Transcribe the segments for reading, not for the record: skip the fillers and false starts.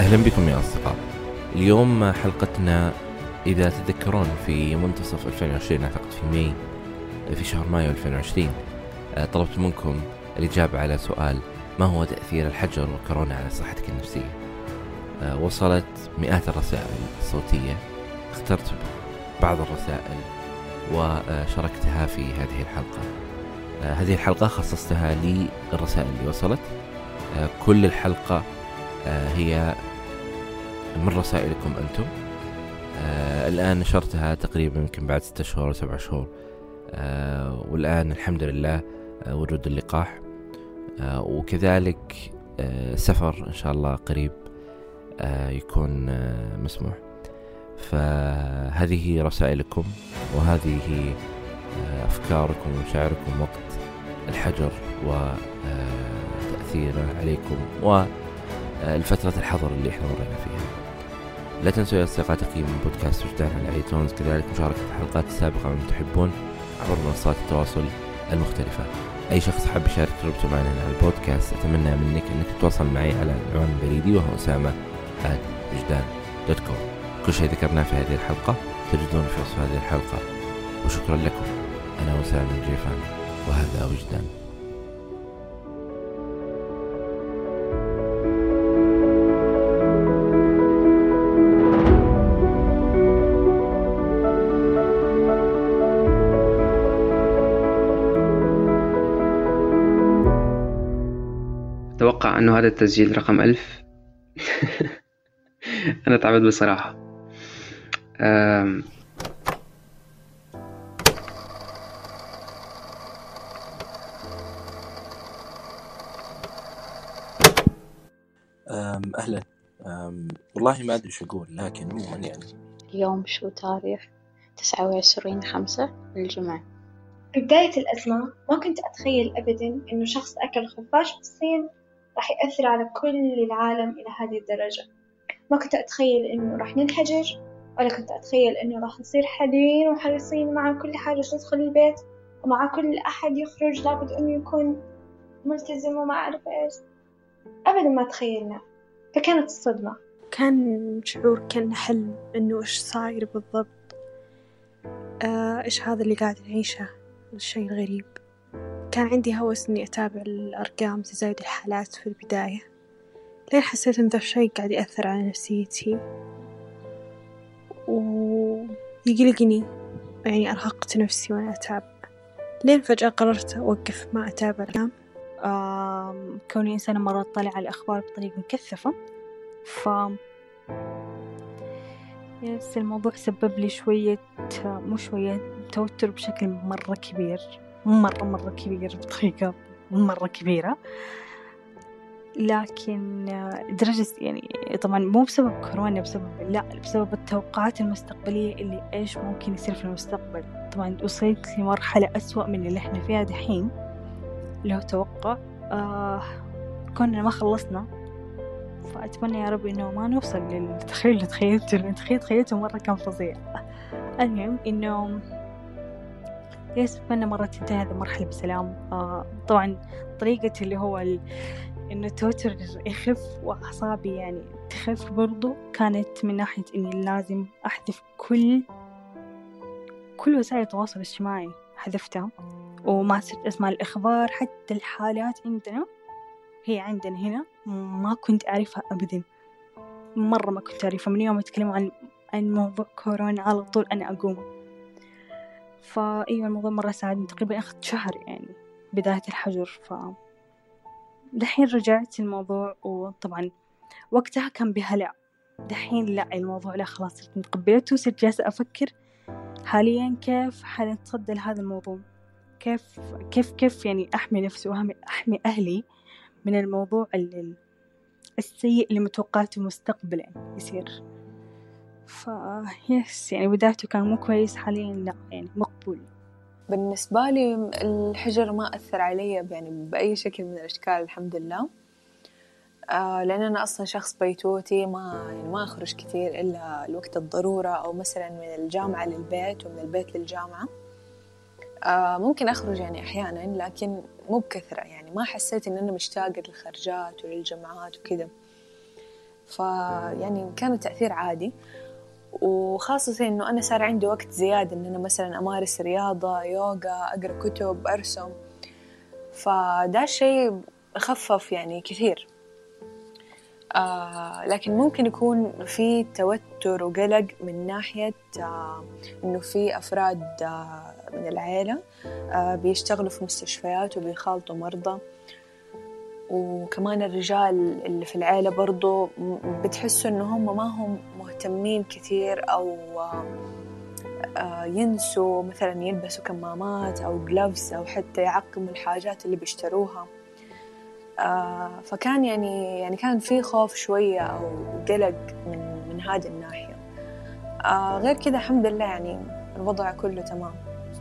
أهلا بكم يا أصدقاء. اليوم حلقتنا إذا تذكرون في منتصف 2020 أعتقد في شهر مايو 2020 طلبت منكم الإجابة على سؤال: ما هو تأثير الحجر وكورونا على صحتك النفسية؟ وصلت مئات الرسائل الصوتية، اخترت بعض الرسائل وشاركتها في هذه الحلقة. هذه الحلقة خصصتها للرسائل اللي وصلت. كل الحلقة هي من رسائلكم أنتم. الآن نشرتها تقريبا يمكن بعد 6 شهور 7 شهور، والآن الحمد لله وجود اللقاح، وكذلك سفر إن شاء الله قريب يكون مسموح. فهذه رسائلكم وهذه أفكاركم ومشاعركم وقت الحجر وتأثيره عليكم والفترة الحظر اللي احنا مرينا فيها. لا تنسوا يا أصدقاء تقييم بودكاست وجدان على ايتونز، كذلك مشاركة الحلقات السابقة من تحبون عبر منصات التواصل المختلفة. أي شخص حاب يشارك تجربته معنا على البودكاست أتمنى منك أنك تتواصل معي على العنوان البريدي وهو أسامة@وجدان.com. كل شيء ذكرناه في هذه الحلقة تجدون في وصف هذه الحلقة. وشكرا لكم. أنا أسامة الجيفان وهذا وجدان. أتوقع أنه هذا التسجيل رقم 1000. أنا تعبت بصراحة. أهلا. والله ما أدري شو أقول، لكن عموما يعني اليوم شو تاريخ 29/5 الجمعة. في بداية الأزمة ما كنت أتخيل أبداً إنه شخص أكل خفاش بالصين راح يأثر على كل العالم إلى هذه الدرجة. ما كنت أتخيل إنه راح ننحجر، ولا كنت أتخيل إنه راح نصير حذرين وحريصين مع كل حاجة تدخل البيت، ومع كل أحد يخرج لابد إنه يكون ملتزم وما أعرف إيش. أبداً ما تخيلنا، فكانت الصدمة. كان شعور كأنه حلم، إنه إيش صاير بالضبط، إيش هذا اللي قاعد نعيشه، الشيء الغريب. كان عندي هوس إني أتابع الأرقام تزايد الحالات في البداية، لين حسيت إن ذا الشيء قاعد يأثر على نفسيتي ويقلقني، يعني أرهقت نفسي وأنا أتابع، لين فجأة قررت أوقف ما أتابع الأرقام. كوني إنسانة مرة تطلع على الأخبار بطريقة مكثفة، الموضوع سبب لي شوية توتر بشكل مرة كبير، مرة كبير، بطريقة مرة كبيرة. لكن درجة يعني طبعا مو بسبب كورونا، بسبب التوقعات المستقبلية اللي إيش ممكن يصير في المستقبل. طبعا وصلت لمرحلة أسوأ من اللي إحنا فيها دحين، اللي هو توقع كنا ما خلصنا. فأتمنى يا رب إنه ما نوصل للتخيل اللي تخيلته مرة كان فظيع. المهم إنه أتمنى مرة تنتهي هذه المرحلة بسلام. طبعا طريقة اللي هو إنه التوتر يخف وأعصابي يعني تخف برضو كانت من ناحية إني لازم أحذف كل وسائل التواصل الاجتماعي، حذفتها وما صرت أسمع الإخبار. حتى الحالات هي عندنا هنا ما كنت أعرفها أبدا، مرة ما كنت أعرفها. من يوم يتكلموا عن موضوع كورونا على طول أنا أقوم. فأيوة الموضوع مرة ساعدني، تقريبا أخذت شهر يعني بداية الحجر. دحين رجعت الموضوع، وطبعا وقتها كان بهلع، دحين لا، الموضوع لا خلاص صرت متقبلته، وصرت جالسة أفكر حاليا كيف حنتصدى لهذا الموضوع، كيف يعني أحمي نفسي وأحمي أهلي من الموضوع السيء اللي متوقعته مستقبلا يصير. يس يعني بدايته كان مو كويس، حاليا لا يعني مقبول. بالنسبة لي الحجر ما أثر علي يعني بأي شكل من الأشكال الحمد لله. لأن أنا أصلا شخص بيتوتي، ما أخرج كثير إلا لوقت الضرورة، أو مثلا من الجامعة للبيت ومن البيت للجامعة. ممكن أخرج يعني أحيانا، لكن مو بكثرة. يعني ما حسيت إن أنا مشتاقة للخرجات وللجامعات وكذا. فيعني كان التأثير عادي. وخاصة إنه أنا صار عندي وقت زيادة إن أنا مثلا أمارس رياضة، يوغا، أقرأ كتب، أرسم، فده شيء خفف يعني كثير. لكن ممكن يكون في توتر وقلق من ناحية إنه في أفراد من العائلة بيشتغلوا في مستشفيات وبيخالطوا مرضى، وكمان الرجال اللي في العائلة برضو بتحسوا إنه هم ما هم مهتمين كثير، أو ينسوا مثلا يلبسوا كمامات أو جلوفز أو حتى يعقموا الحاجات اللي بيشتروها. فكان يعني كان في خوف شوية أو قلق من هذه الناحية. غير كده الحمد لله يعني الوضع كله تمام.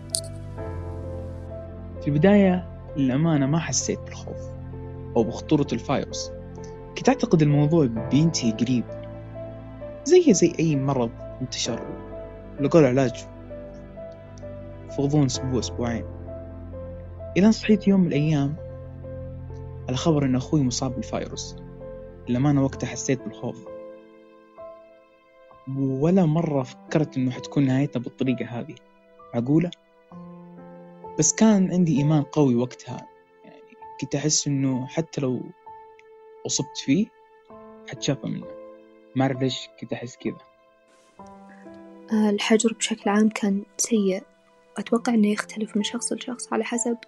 في البداية للأمانة ما حسيت بالخوف أو بخطورة الفيروس، كنت أعتقد الموضوع بينتهي قريب زي أي مرض انتشر ولقوا له علاج في غضون أسبوعين. إذا صحيت يوم من الأيام على خبر إن أخوي مصاب بالفيروس، للأمانة وقتها حسيت بالخوف، ولا مرة فكرت إنه حتكون نهايتنا بالطريقة هذه معقولة. بس كان عندي إيمان قوي وقتها، يعني كنت أحس إنه حتى لو أصبت فيه حتشافى منه. ما أعرف ليش كنت أحس كذا. الحجر بشكل عام كان سيء. أتوقع إنه يختلف من شخص لشخص على حسب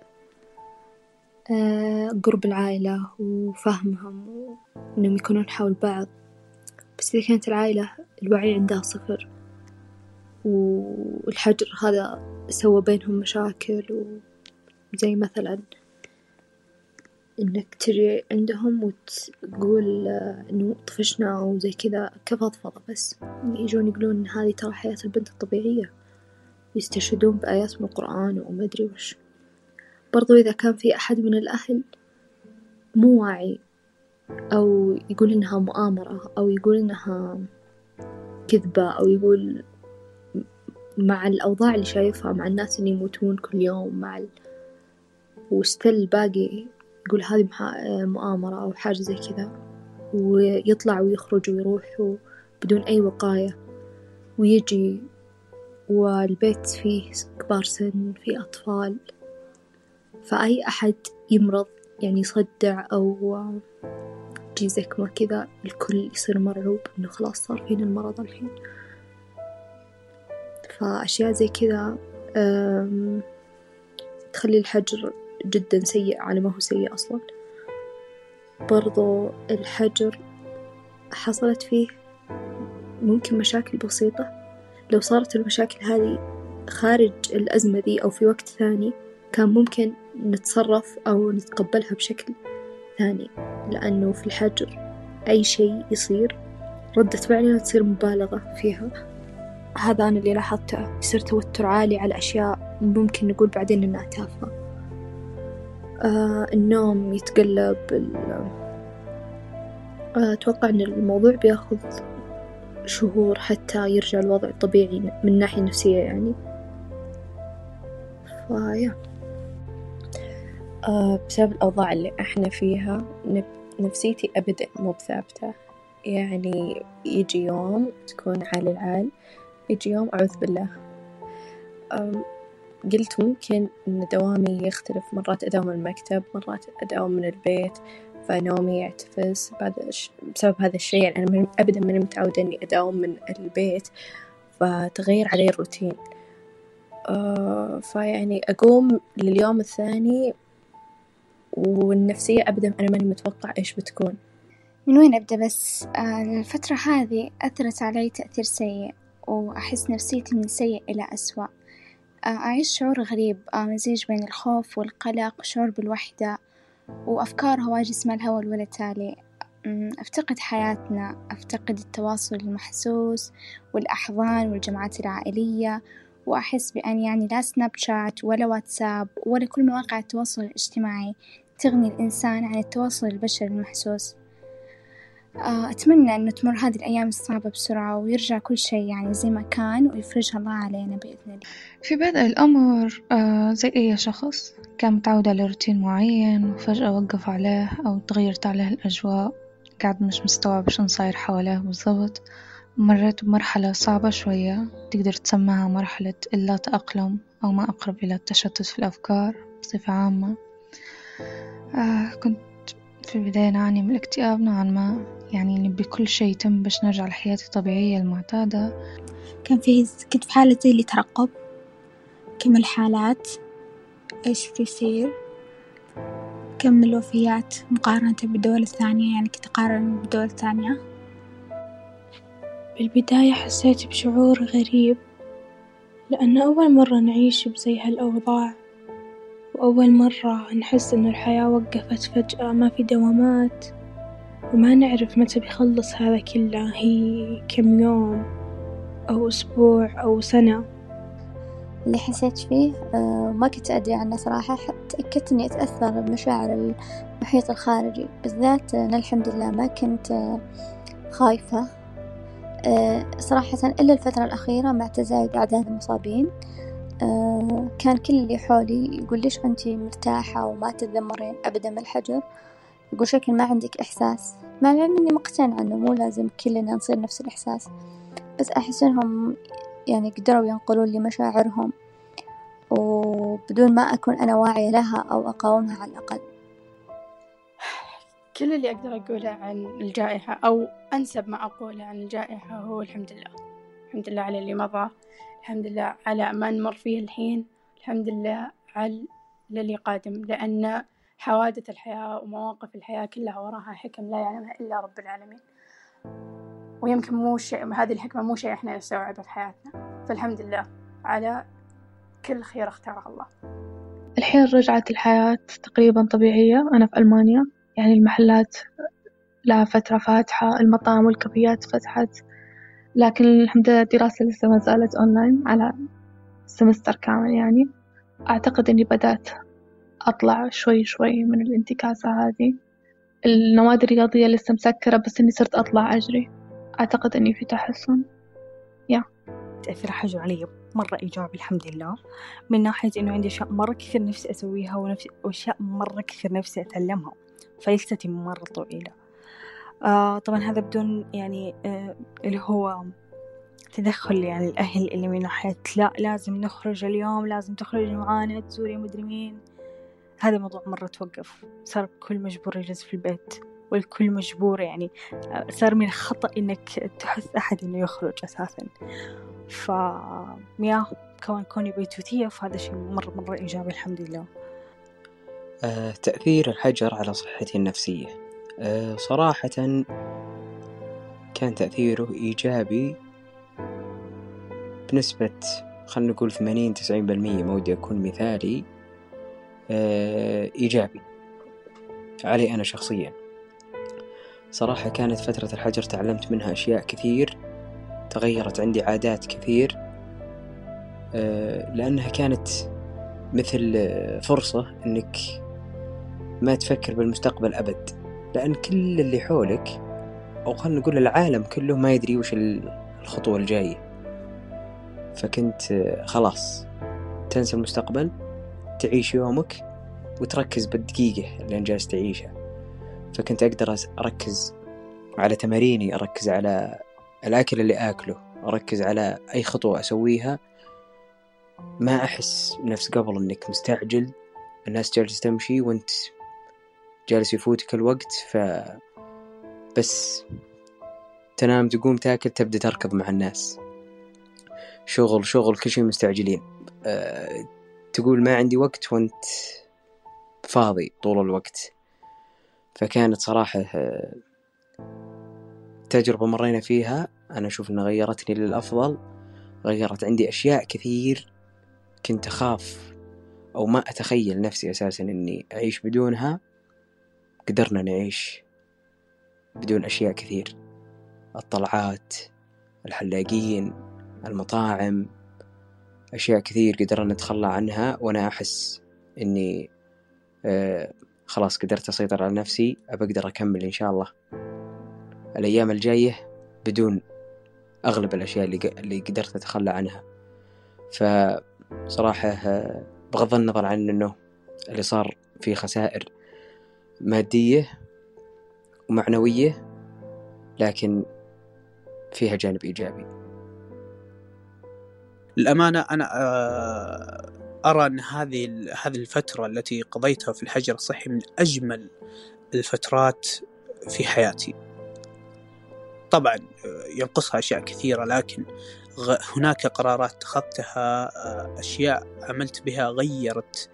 قرب العائلة وفهمهم وإنهم يكونون حول بعض. بس إذا كانت العائلة الوعي عندها صفر والحجر هذا سوى بينهم مشاكل، وزي مثلا إنك تجي عندهم وتقول إنه طفشنا أو زي كذا كفضفضة، بس يجون يقولون إن هذه ترى حياة البنت الطبيعية، يستشهدون بآيات من القرآن وما أدري وش. برضو إذا كان في أحد من الأهل مو واعي أو يقول إنها مؤامرة أو يقول إنها كذبة أو يقول مع الأوضاع اللي شايفها مع الناس اللي يموتون كل يوم وستيل باقي يقول هذه مؤامرة أو حاجة زي كذا، ويطلع ويخرج ويروح بدون أي وقاية ويجي، والبيت فيه كبار سن فيه أطفال، فأي أحد يمرض يعني يصدع أو يجي زكمة كذا الكل يصير مرعوب إنه خلاص صار فينا المرض الحين. فأشياء زي كذا تخلي الحجر جدا سيء على ما هو سيء أصلا. برضو الحجر حصلت فيه ممكن مشاكل بسيطة، لو صارت المشاكل هذه خارج الأزمة دي أو في وقت ثاني كان ممكن نتصرف أو نتقبلها بشكل ثاني، لأنه في الحجر أي شيء يصير ردة فعلنا تصير مبالغة فيها. هذا أنا اللي لاحظته، يصير توتر عالي على أشياء ممكن نقول بعدين إنها تافهة. النوم يتقلب، أتوقع أن الموضوع بياخذ شهور حتى يرجع الوضع الطبيعي من الناحية النفسية يعني. بسبب الأوضاع اللي إحنا فيها نفسيتي أبدأ مو بثابتة، يعني يجي يوم تكون عال العال، يجي يوم أعوذ بالله. قلت ممكن إن دوامي يختلف، مرات أداوم من المكتب، مرات أداوم من البيت، فنومي يعتفز بسبب هذا الشيء. يعني أنا أبداً من متعودة إني أداوم من البيت، فتغير علي الروتين. فيعني أقوم لليوم الثاني والنفسية أبداً أنا ماني متوقع إيش بتكون. من وين أبدأ؟ بس الفترة هذه أثرت علي تأثير سيء، وأحس نفسيتي من سيء إلى أسوأ. أعيش شعور غريب، مزيج بين الخوف والقلق، شعور بالوحدة، وأفكار هواجس ما الهوى ولا تالي. أفتقد حياتنا، أفتقد التواصل المحسوس والأحضان والجمعات العائلية، وأحس بأن يعني لا سناب شات ولا واتساب ولا كل مواقع التواصل الاجتماعي تغني الإنسان عن التواصل البشري المحسوس. أتمنى أن تمر هذه الأيام الصعبة بسرعة ويرجع كل شيء يعني زي ما كان ويفرجها الله علينا بإذن الله. في بدء الأمر زي أي شخص كان متعود على روتين معين وفجأة وقف عليه أو تغيرت عليه الأجواء، قاعد مش مستوعب شو صاير حوله بالضبط. مريت بمرحلة صعبة شوية، تقدر تسميها مرحلة اللا تأقلم أو ما أقرب إلى التشتت في الأفكار بصفة عامة. كنت في البداية نعاني من الاكتئاب نوعا ما، يعني نبي كل شيء يتم باش نرجع لحياتي الطبيعية المعتادة. كنت في حالة زي اللي ترقب كم الحالات، إيش بيصير، كم الوفيات مقارنة بالدول الثانية، يعني كنت أقارن بالدول الثانية. بالبداية حسيت بشعور غريب، لأن أول مرة نعيش بزي هالأوضاع، وأول مرة نحس إنه الحياة وقفت فجأة، ما في دوامات، وما نعرف متى بيخلص هذا كله، هي كم يوم أو أسبوع أو سنة. اللي حسيت فيه ما كنت أدري عنه صراحة، تأكدت إني أتأثر بمشاعر المحيط الخارجي بالذات. أنا الحمد لله ما كنت خايفة صراحة إلا الفترة الأخيرة مع تزايد أعداد المصابين. كان كل اللي حولي يقول ليش أنتي مرتاحة وما تتذمرين أبدا من الحجر، يقول شكل ما عندك إحساس، مع العلم إني مقتنعة إنه مو لازم كلنا نصير نفس الإحساس، بس أحس إنهم يعني قدروا ينقلون لي مشاعرهم وبدون ما أكون أنا واعية لها أو أقاومها على الأقل. كل اللي أقدر أقوله عن الجائحة أو أنسب ما أقوله عن الجائحة هو الحمد لله. الحمد لله على اللي مضى، الحمد لله على ما نمر فيه الحين، الحمد لله على اللي قادم، لأن حوادث الحياة ومواقف الحياة كلها وراها حكم لا يعلمها إلا رب العالمين، ويمكن مو شيء، هذه الحكمة مو شيء إحنا نستوعبه في حياتنا، فالحمد لله على كل خير اختاره الله. الحين رجعت الحياة تقريبا طبيعية. أنا في ألمانيا، يعني المحلات لها فترة فاتحة، المطاعم والكافيات فتحت، لكن الحمد لله الدراسة لسه ما زالت أونلاين على سمستر كامل. يعني أعتقد أني بدأت أطلع شوي شوي من الانتكاسة هذه. النوادي الرياضية لسه مسكرة، بس أني صرت أطلع أجري، أعتقد أني في تحسن. تأثير حجر علي مرة إيجابي الحمد لله، من ناحية إنه عندي أشياء مرة كثير نفسي أسويها وأشياء مرة كثير نفسي أتعلمها، فلستي مرة طويلة. طبعا هذا بدون يعني اللي هو تدخل يعني الأهل اللي من ناحية لا لازم نخرج اليوم، لازم تخرج معانا تزوري مدري مين. هذا الموضوع مرة توقف، صار الكل مجبور يجلس في البيت، والكل مجبور يعني صار من الخطأ إنك تحث أحد إنه يخرج أساساً. كوني بيتوتية، فهذا شيء مرة إيجابي الحمد لله. تأثير الحجر على صحتي النفسية صراحة كان تأثيره إيجابي بنسبة خلنا نقول 80-90%، ما ودي أكون مثالي، إيجابي علي أنا شخصيا. صراحة كانت فترة الحجر تعلمت منها أشياء كثير، تغيرت عندي عادات كثير، لأنها كانت مثل فرصة أنك ما تفكر بالمستقبل أبد، لأن كل اللي حولك أو خلنا نقول العالم كله ما يدري وش الخطوة الجاية، فكنت خلاص تنسى المستقبل، تعيش يومك وتركز بالدقيقة اللي جالس تعيشها. فكنت أقدر أركز على تماريني، أركز على الأكل اللي أكله، أركز على أي خطوة أسويها، ما أحس نفس قبل أنك مستعجل، الناس جالس تمشي وأنت جالس يفوتك الوقت، فبس تنام تقوم تاكل تبدأ تركض مع الناس، شغل كل شيء مستعجلين، تقول ما عندي وقت وأنت فاضي طول الوقت. فكانت صراحة تجربة مرينا فيها، أنا أشوف أنها غيرتني للأفضل، غيرت عندي أشياء كثير كنت أخاف أو ما أتخيل نفسي أساسا أني أعيش بدونها. قدرنا نعيش بدون أشياء كثير، الطلعات، الحلاقين، المطاعم، أشياء كثير قدرنا نتخلى عنها، وأنا أحس أني خلاص قدرت أسيطر على نفسي، أقدر أكمل إن شاء الله الأيام الجاية بدون أغلب الأشياء اللي قدرت أتخلى عنها. فصراحة بغض النظر عن أنه اللي صار فيه خسائر مادية ومعنوية، لكن فيها جانب إيجابي. الأمانة أنا أرى أن هذه الفترة التي قضيتها في الحجر الصحي من أجمل الفترات في حياتي. طبعا ينقصها أشياء كثيرة، لكن هناك قرارات اتخذتها، أشياء عملت بها غيرت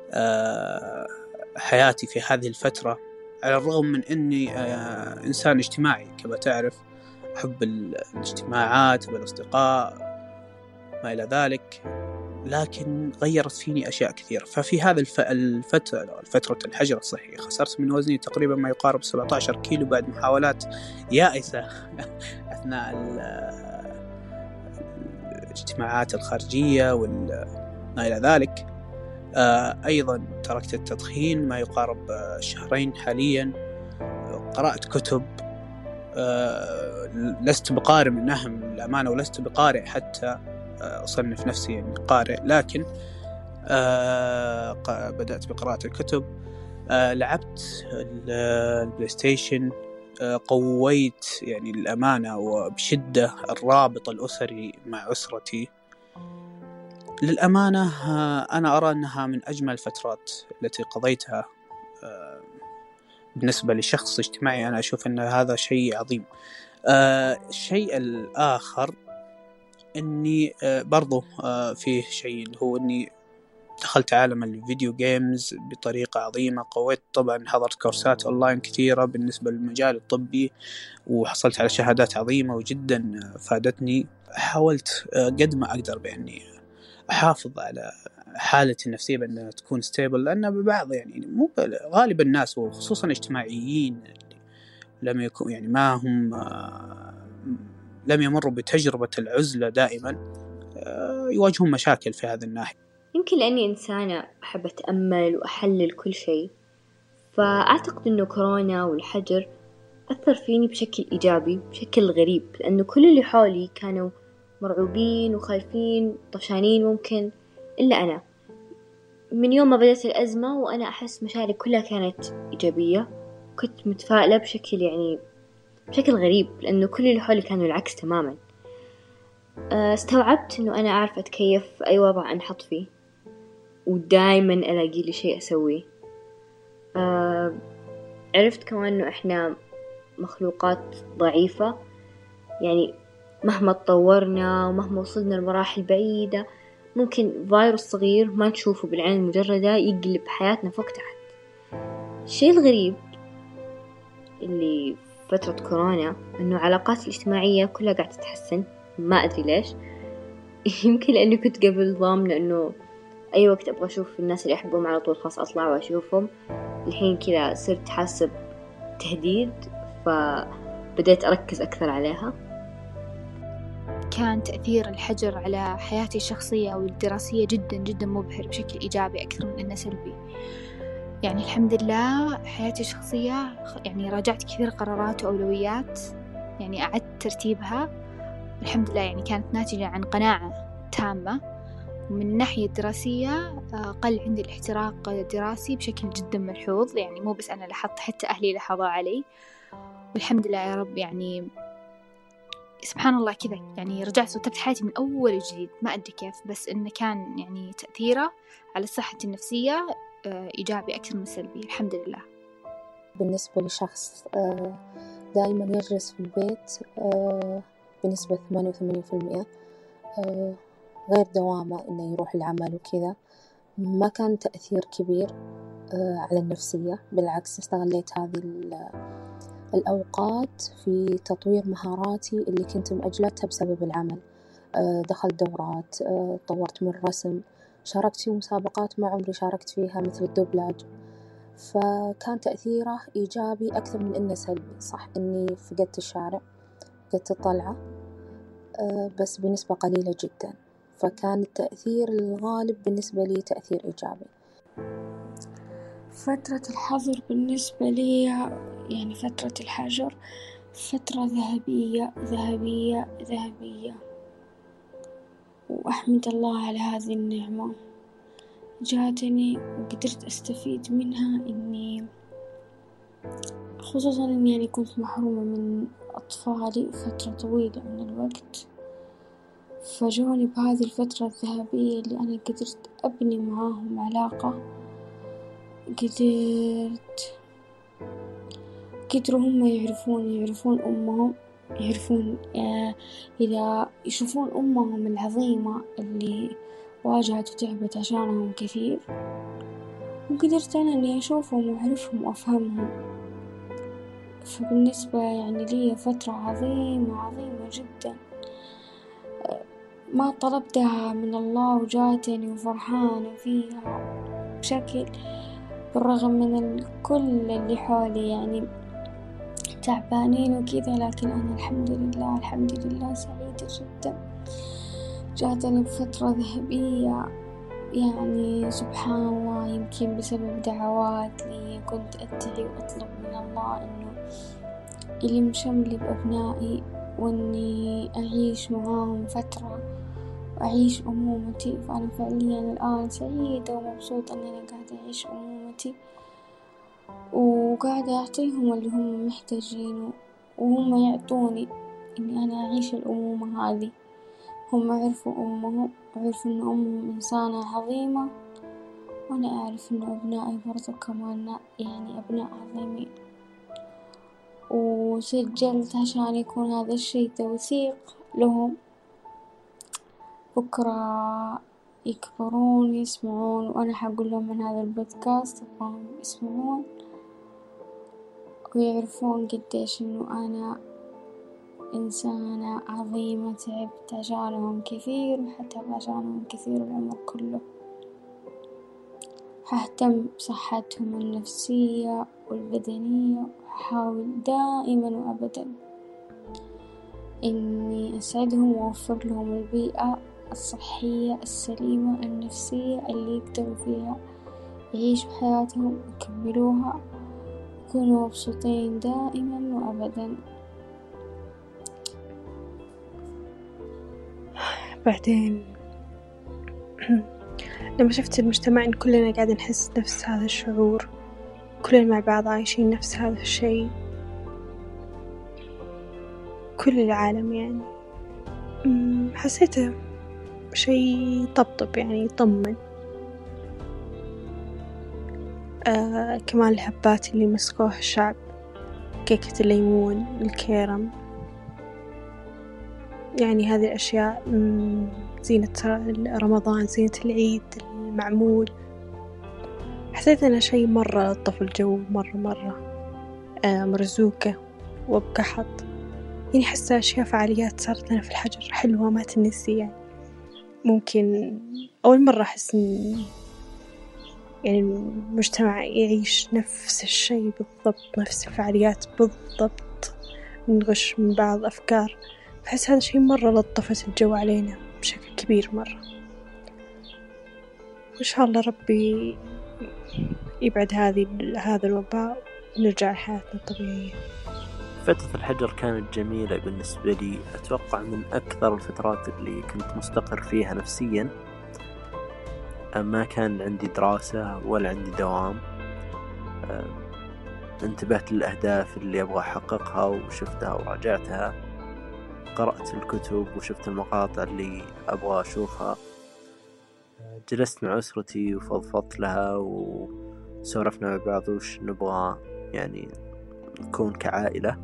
حياتي في هذه الفترة. على الرغم من أني إنسان اجتماعي كما تعرف، أحب الاجتماعات والأصدقاء ما إلى ذلك، لكن غيرت فيني أشياء كثيرة. ففي هذا فترة الحجر الصحي خسرت من وزني تقريبا ما يقارب 17 كيلو بعد محاولات يائسة أثناء الاجتماعات الخارجية وما إلى ذلك. أيضا تركت التدخين ما يقارب 2 شهرين حاليا. قرأت كتب، لست بقارئ من أهم الأمانة، ولست بقارئ حتى أصنف نفسي يعني قارئ، لكن بدأت بقراءة الكتب. لعبت البلاي ستيشن، قويت يعني الأمانة وبشدة الرابط الأسري مع أسرتي. للأمانة أنا أرى أنها من أجمل الفترات التي قضيتها. بالنسبة لشخص اجتماعي أنا أشوف أن هذا شيء عظيم. الشيء الآخر أني برضو فيه شيء اللي هو أني دخلت عالم الفيديو جيمز بطريقة عظيمة. قويت طبعا، حضرت كورسات أونلاين كثيرة بالنسبة للمجال الطبي، وحصلت على شهادات عظيمة وجدا فادتني. حاولت قد ما أقدر بأني أحافظ على حالتي النفسية بأنها تكون ستيبل، لأن ببعض يعني مو غالب الناس وخصوصا اجتماعيين لم يكن يعني ما هم لم يمروا بتجربة العزلة دائما، يواجهون مشاكل في هذا الناحية. يمكن لأني إنسانة أحب أتأمل وأحلل كل شيء، فأعتقد أنه كورونا والحجر أثر فيني بشكل إيجابي بشكل غريب، لأنه كل اللي حولي كانوا مرعوبين وخايفين طفشانين ممكن، إلا أنا من يوم ما بدأت الأزمة وأنا أحس مشاعري كلها كانت إيجابية. كنت متفائلة بشكل غريب، لأنه كل اللي حولي كانوا العكس تماما. استوعبت أنه أنا أعرف أتكيف في أي وضع أنحط فيه، ودائما ألاقي لي شيء أسويه. عرفت كمان أنه إحنا مخلوقات ضعيفة، يعني مهما تطورنا ومهما وصلنا لمراحل بعيدة ممكن فيروس صغير ما نشوفه بالعين المجردة يقلب حياتنا فوق تحت. الشيء الغريب اللي فترة كورونا أنه علاقاتي الاجتماعية كلها قاعدة تتحسن، ما أدري ليش. يمكن لأني كنت قبل ضامنة أنه أي وقت أبغى أشوف الناس اللي أحبهم على طول خلاص أطلع وأشوفهم. الحين كذا صرت حاسة تهديد، فبدأت أركز أكثر عليها. كان تأثير الحجر على حياتي الشخصية والدراسية جدا جدا مبهر بشكل إيجابي أكثر من إنه سلبي. يعني الحمد لله حياتي الشخصية يعني راجعت كثير قرارات وأولويات، يعني أعدت ترتيبها الحمد لله، يعني كانت ناتجة عن قناعة تامة. ومن الناحية الدراسية قل عندي الاحتراق الدراسي بشكل جدا ملحوظ، يعني مو بس أنا لاحظت، حتى أهلي لاحظوا علي، والحمد لله يا رب. يعني سبحان الله كذا، يعني رجعت رتبت حياتي من أول وجديد، ما أدري كيف، بس إنه كان يعني تأثيره على صحتي النفسية إيجابي أكثر من سلبي الحمد لله. بالنسبة لشخص دائما يجلس في البيت بنسبة 88%، غير دوامة إنه يروح العمل وكذا، ما كان تأثير كبير على النفسية. بالعكس استغليت هذه الأوقات في تطوير مهاراتي اللي كنت مأجلتها بسبب العمل. دخلت دورات، طورت من الرسم، شاركت في مسابقات ما عمري شاركت فيها مثل الدوبلاج، فكان تأثيره إيجابي أكثر من إنه سلبي. صح إني فقدت الشارع، فقدت الطلعة، بس بنسبة قليلة جدا، فكان التأثير الغالب بالنسبة لي تأثير إيجابي. فترة الحظر بالنسبة لي يعني فترة الحجر فترة ذهبية ذهبية ذهبية، وأحمد الله على هذه النعمة جاتني وقدرت أستفيد منها، إني خصوصا إني يعني كنت محرومة من أطفالي فترة طويلة من الوقت، فجوني بهذه الفترة الذهبية اللي أنا قدرت أبني معاهم علاقة، قدروا هم يعرفون أمهم، يعرفون إذا يشوفون أمهم العظيمة اللي واجهت وتعبت عشانهم كثير، وقدرت أنا إني أشوفهم وأعرفهم وأفهمهم. فبالنسبة يعني لي فترة عظيمة جدا، ما طلبتها من الله وجاتني وفرحانة فيها بشكل، بالرغم من كل اللي حولي يعني تعبانين وكذا، لكن أنا الحمد لله سعيدة جدا. جاتني بفترة ذهبية يعني سبحان الله، يمكن بسبب دعوات لي كنت أدعي وأطلب من الله إنه يلم شملي بأبنائي وإني أعيش معاهم فترة وأعيش أمومتي. فأنا فعليا الآن سعيدة ومبسوطة إني أنا قاعدة أعيش أمومتي وقاعدة أعطيهم اللي هم محتاجينه، وهم يعطوني إني أنا أعيش الأمومة هذه. هم عرفوا أمهم، عرفوا إن أمهم إنسانة عظيمة، وأنا أعرف إن أبنائي برضو كمان يعني أبناء عظيمين. وسجلت عشان يكون هذا الشي توثيق لهم، بكرة يكبرون ويسمعون، وأنا حقول لهم من هذا البودكاست أبغاهم يسمعون ويعرفون قديش إنه أنا إنسانة عظيمة، تعبت عشانهم كثير وحتعب عشانهم كثير العمر كله. ههتم بصحتهم النفسية والبدنية، وأحاول دائما وأبدا إني أسعدهم وأوفر لهم البيئة الصحية السليمة النفسية اللي يقدروا فيها يعيشوا حياتهم ويكملوها، يكونوا مبسوطين دائما وأبدا. بعدين لما شفت المجتمع إن كلنا قاعدين نحس نفس هذا الشعور، كلنا مع بعض عايشين نفس هذا الشيء، كل العالم يعني، حسيته شيء طبطب يعني يطمن. كمان الهبات اللي مسكوها الشعب، كيكة الليمون، الكرم، يعني هذه الأشياء، زينة رمضان، زينة العيد، المعمول، حسيت أنها شيء مرة لطف الجو، مرة مرزوقة وبقحط. يعني حاسة أشياء فعاليات صارت لنا في الحجر حلوة ما تنسي. يعني ممكن أول مرة أحس إن يعني المجتمع يعيش نفس الشيء بالضبط، نفس الفعاليات بالضبط، نغش من بعض أفكار. بحس هذا الشيء مرة لطفت الجو علينا بشكل كبير مرة. وإن شاء الله ربي يبعد هذا الوباء ونرجع لحياتنا الطبيعية. فترة الحجر كانت جميلة بالنسبة لي، أتوقع من أكثر الفترات اللي كنت مستقر فيها نفسيا. ما كان عندي دراسة ولا عندي دوام، انتبهت للأهداف اللي أبغى أحققها وشفتها وراجعتها، قرأت الكتب وشفت المقاطع اللي أبغى أشوفها، جلست مع أسرتي وفضفضت لها وسولفنا مع بعض وش نبغى يعني نكون كعائلة.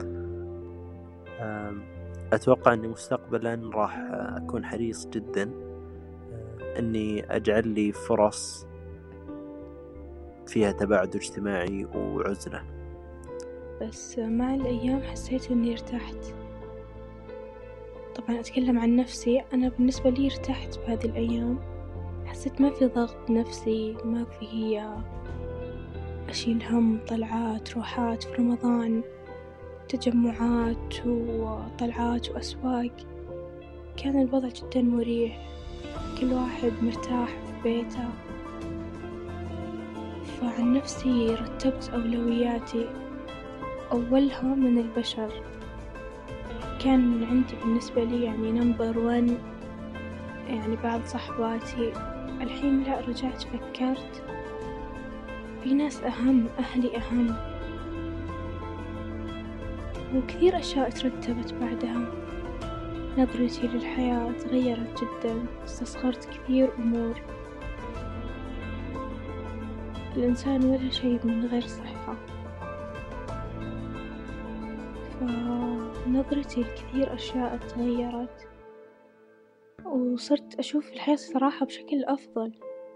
أتوقع أني مستقبلا راح أكون حريص جدا أني أجعل لي فرص فيها تباعد اجتماعي وعزلة. بس مع الأيام حسيت أني ارتحت. طبعا أتكلم عن نفسي، أنا بالنسبة لي ارتحت بهذه الأيام، حسيت ما في ضغط نفسي، ما في أشيل هم طلعات روحات في رمضان، تجمعات وطلعات وأسواق. كان الوضع جدا مريح، كل واحد مرتاح في بيته. فعن نفسي رتبت أولوياتي، أولها من البشر. كان عندي بالنسبة لي يعني نمبر 1 يعني بعض صحباتي. الحين لا، رجعت فكرت في ناس أهم، أهلي أهم، وكثير أشياء ترتبت بعدها. نظرتي للحياة تغيرت جدا، استصغرت كثير أمور. الإنسان ولا شيء من غير صحة، فنظرتي لكثير أشياء تغيرت، وصرت أشوف الحياة صراحة بشكل أفضل.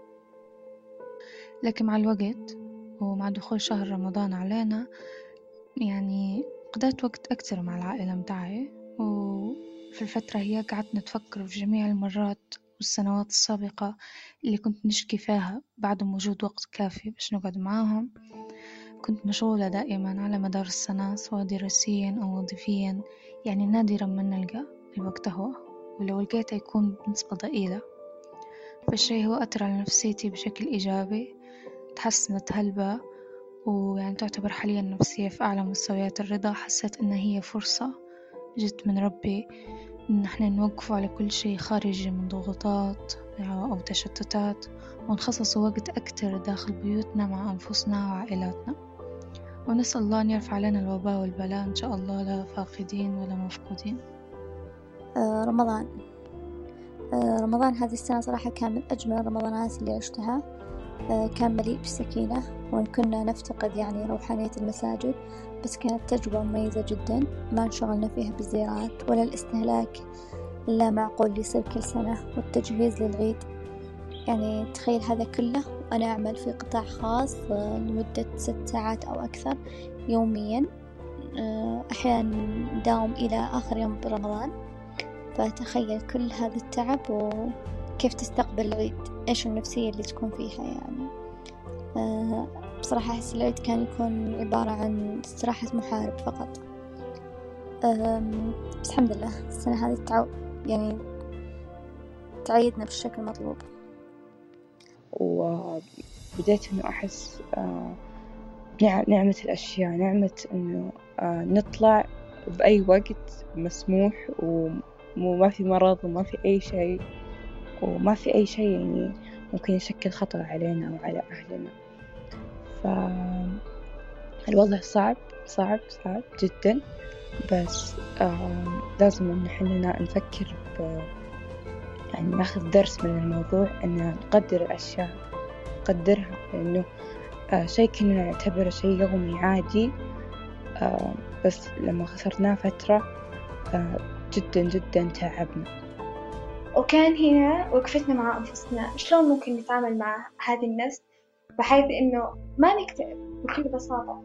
لكن مع الوقت ومع دخول شهر رمضان علينا، يعني قضيت وقت أكتر مع العائلة متاعي، وفي الفترة هي قعدت نتفكر في جميع المرات والسنوات السابقة اللي كنت نشكي فيها بعدم وجود وقت كافي باش نقعد معاهم. كنت مشغولة دائما على مدار السنة، سواء دراسيا أو وظيفيا، يعني نادرا ما نلقى الوقت هو، ولو لقيته يكون بنسبة ضئيلة. فالشي هو أثر على نفسيتي بشكل إيجابي، تحسنت هلبة، ويعني تعتبر حاليا نفسية في أعلى مستويات الرضا. حسيت إن هي فرصة جت من ربي إن احنا نوقف على كل شيء خارجي من ضغوطات أو تشتتات، ونخصص وقت أكتر داخل بيوتنا مع أنفسنا وعائلاتنا. ونسأل الله أن يرفع لنا الوباء والبلاء إن شاء الله، لا فاقدين ولا مفقودين. رمضان هذه السنة صراحة كان من أجمل الرمضانات اللي عشتها. كان مليء بالسكينة، وإن كنا نفتقد يعني روحانية المساجد، بس كانت تجربة مميزة جدا. ما انشغلنا فيها بالزيارات ولا الاستهلاك لا معقول اللي يصير كل سنة، والتجهيز للعيد. يعني تخيل هذا كله وأنا أعمل في قطاع خاص لمدة 6 ساعات أو أكثر يوميا، أحيانا داوم إلى آخر يوم برمضان. فتخيل كل هذا التعب وكيف تستقبل العيد، إيش النفسية اللي تكون فيها. يعني بصراحة أحس العيد كان يكون عبارة عن استراحة محارب فقط. بس الحمد لله السنة هذه يعني تعيدنا بالشكل المطلوب. وبديت إنه أحس نعمة الأشياء، نعمة إنه نطلع بأي وقت مسموح، وما في مرض وما في أي شيء، وما في أي شيء يعني ممكن يشكل خطر علينا أو على أهلنا. فالوضع صعب صعب صعب جدا، بس لازم إن إحنا نفكر يعني ناخذ درس من الموضوع، إن نقدر الأشياء، نقدرها، لأنه شيء كنا نعتبره شيء يومي عادي، بس لما خسرناه فترة جدا جدا تعبنا. وكان هنا وقفتنا مع أنفسنا، شلون ممكن نتعامل مع هذه النفس بحيث إنه ما نكتئب بكل بساطة.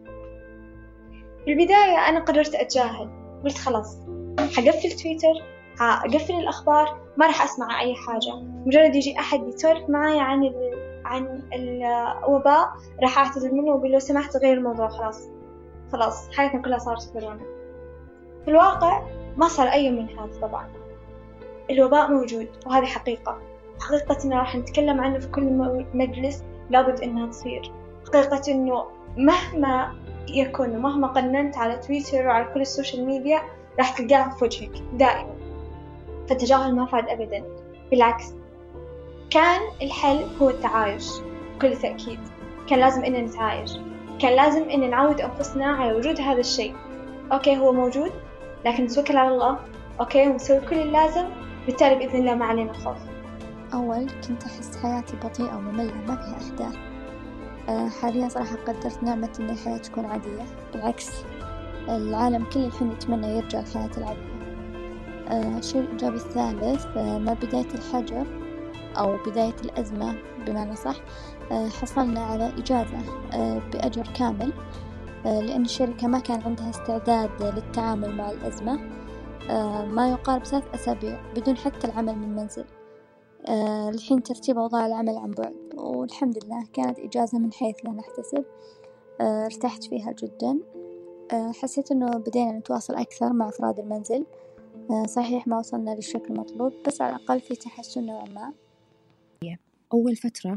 في البداية أنا قررت أتجاهل، قلت خلاص حقفل تويتر، حقفل الأخبار، ما راح أسمع أي حاجة. مجرد يجي أحد يسولف معي عن الوباء راح أعتذر منه وأقول له سمحت غير الموضوع، خلاص حياتنا كلها صارت كورونا. في الواقع ما صار أي من هذا. طبعا الوباء موجود وهذه حقيقة إنه راح نتكلم عنه في كل مجلس، لابد إنها تصير حقيقة. إنه مهما يكون ومهما قننت على تويتر وعلى كل السوشيال ميديا راح تلقاها في وجهك دائما. فالتجاهل ما فاد أبدا، بالعكس كان الحل هو التعايش. بكل تأكيد كان لازم إننا نتعايش، كان لازم إن نعود أنفسنا على وجود هذا الشيء. أوكي هو موجود، لكن نتوكل على الله، أوكي ونسوي كل اللازم، بالتالي بإذن الله ما علينا خوف. أول كنت أحس حياتي بطيئة ومملة ما فيها أحداث. حاليا صراحة قدرت نعمة إن الحياة تكون عادية. بالعكس العالم كله الحين يتمنى يرجع الحياة العادية. الشيء الإيجابي الثالث مع بداية الحجر أو بداية الأزمة بمعنى صح، حصلنا على إجازة بأجر كامل، لأن الشركة ما كان عندها استعداد للتعامل مع الأزمة. ما يقارب 3 أسابيع بدون حتى العمل من منزل. الحين ترتيب أوضاع العمل عن بعد، والحمد لله كانت إجازة من حيث لا نحتسب. ارتحت فيها جدا. حسيت أنه بدينا نتواصل أكثر مع أفراد المنزل. صحيح ما وصلنا للشكل المطلوب، بس على الأقل في تحسن نوعا ما. أول فترة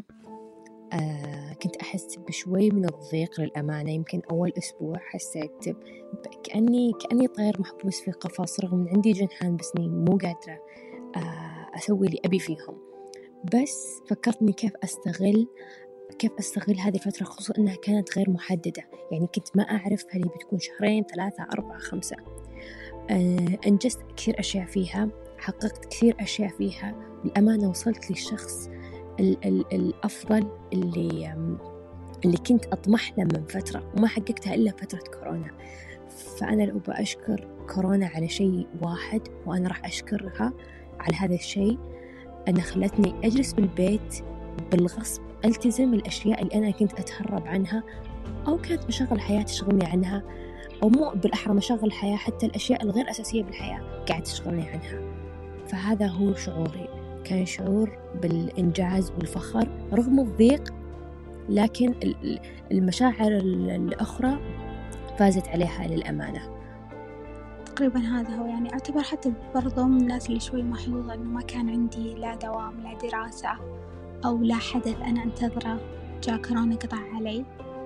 كنت أحس بشوي من الضيق للأمانة. يمكن أول أسبوع حسيت كأني طير محبوس في قفص، رغم أن عندي جنحان بس مو قادرة أسوي اللي أبي فيهم. بس فكرتني كيف أستغل كيف أستغل هذه الفترة، خصوصا أنها كانت غير محددة. يعني كنت ما أعرف هل بتكون 2 3 4 5. أنجزت كثير أشياء فيها، حققت كثير أشياء فيها. بالأمانة وصلت للشخص الأفضل اللي كنت أطمح له من فترة، وما حققتها إلا فترة كورونا. فأنا لو بأشكر كورونا على شيء واحد، وأنا راح أشكرها على هذا الشيء، أنها خلتني أجلس بالبيت بالغصب، ألتزم الأشياء اللي أنا كنت أتهرب عنها، أو كانت مشاغل الحياة تشغلني عنها، أو مو بالأحرى مشاغل الحياة، حتى الأشياء الغير أساسية بالحياة قاعد تشغلني عنها. فهذا هو شعوري، كان شعور بالإنجاز والفخر رغم الضيق، لكن المشاعر الأخرى فازت عليها للأمانة. تقريبا هذا هو، يعني أعتبر حتى برضو من الناس اللي شوي محظوظة إنه ما كان عندي لا دوام لا دراسة أو لا حدث أنا أنتظره، جاء كورونا قطع علي.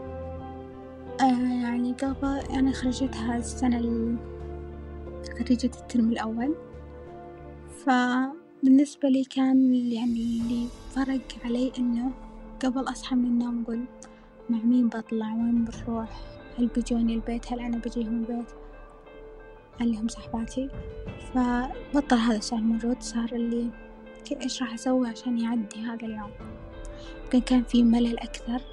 يعني قبل أنا خرجتها السنة خريجة الترم الأول، فبالنسبة لي كان يعني اللي فرق علي إنه قبل أصحى من النوم أقول مع مين بطلع، وين بنروح، هل بيجوني البيت، هل أنا بجيهم البيت، هل هم صاحباتي. فبطل هذا الشيء موجود، صار اللي إيش راح أسوي عشان يعدي هذا اليوم. كان في ملل أكثر.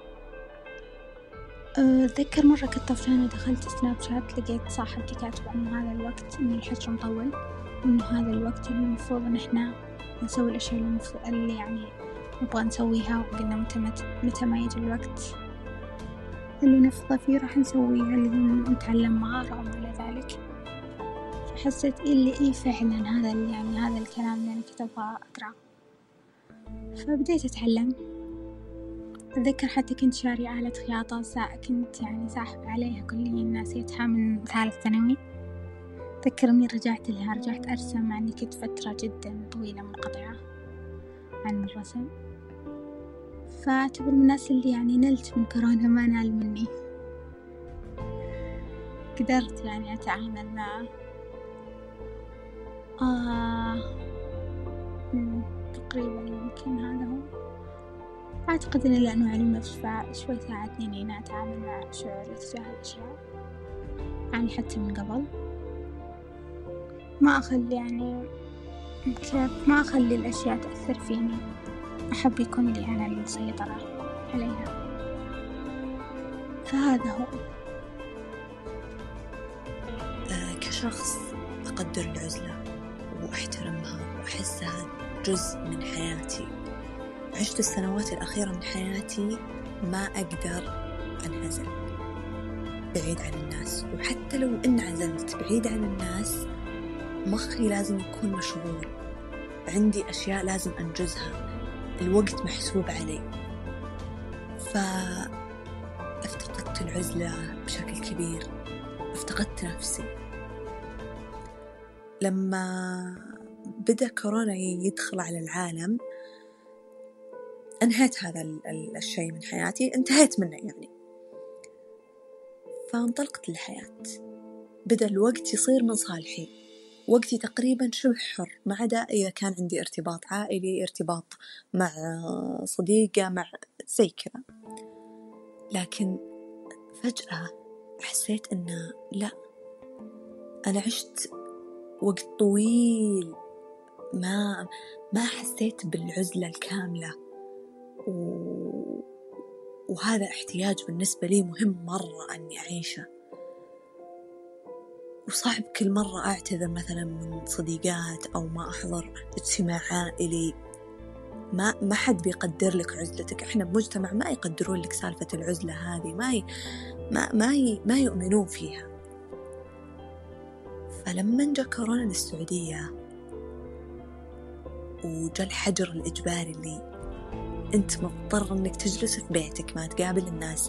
أتذكر مرة كنت طفشانة دخلت سناب شات، لقيت صاحبتي كاتبة إنه هذا الوقت إنه الحجر مطول، وإنه هذا الوقت اللي المفروض إن إحنا نسوي الأشياء اللي يعني نبغى نسويها، وقلنا متى ما يجي الوقت اللي نفضى فيه راح نسويها، اللي نتعلم مهارة وما إلى ذلك. فحسيت إيه فعلا هذا يعني هذا الكلام اللي أنا كنت أبغى أقرأه. فبديت أتعلم. أتذكر حتى كنت شارية آلة خياطة، كنت يعني ساحب عليها كليا، ناسيتها من 3 ثانوي. أتذكر إني رجعت أرسم، مع إني كنت فترة جدا طويلة منقطعة عن الرسم. فأعتبر من الناس اللي يعني نلت من كورونا ما نال مني، قدرت يعني أتعامل معه. تقريبا يمكن هذا هو. أعتقد إن لأنه علم نفس شوي ساعدني إني أتعامل مع شعوري تجاه الأشياء، يعني حتى من قبل ما أخلي الأشياء تأثر فيني، أحب يكون لي أنا السيطرة عليها. فهذا هو. كشخص أقدر العزلة وأحترمها وأحسها جزء من حياتي. عشت السنوات الأخيرة من حياتي ما أقدر أنعزل بعيد عن الناس، وحتى لو انعزلت بعيد عن الناس مخي لازم يكون مشغول، عندي أشياء لازم أنجزها، الوقت محسوب علي. فافتقدت العزلة بشكل كبير، افتقدت نفسي. لما بدأ كورونا يدخل على العالم انهيت هذا الشيء من حياتي، انتهيت منه يعني. فانطلقت للحياة، بدأ الوقت يصير من صالحي، وقتي تقريبا شبه حر، ما عدا إذا كان عندي ارتباط عائلي، ارتباط مع صديقة، مع زي كذا. لكن فجأة حسيت إنه لا، أنا عشت وقت طويل ما حسيت بالعزلة الكاملة، وهذا احتياج بالنسبة لي مهم مرة أني أعيشه. وصعب كل مرة أعتذر مثلا من صديقات أو ما أحضر اجتماع عائلي، ما حد بيقدر لك عزلتك. إحنا بمجتمع ما يقدرون لك سالفة العزلة هذه، ما يؤمنون فيها. فلما جاء كورونا للسعودية وجاء الحجر الإجباري اللي أنت مضطر أنك تجلس في بيتك ما تقابل الناس،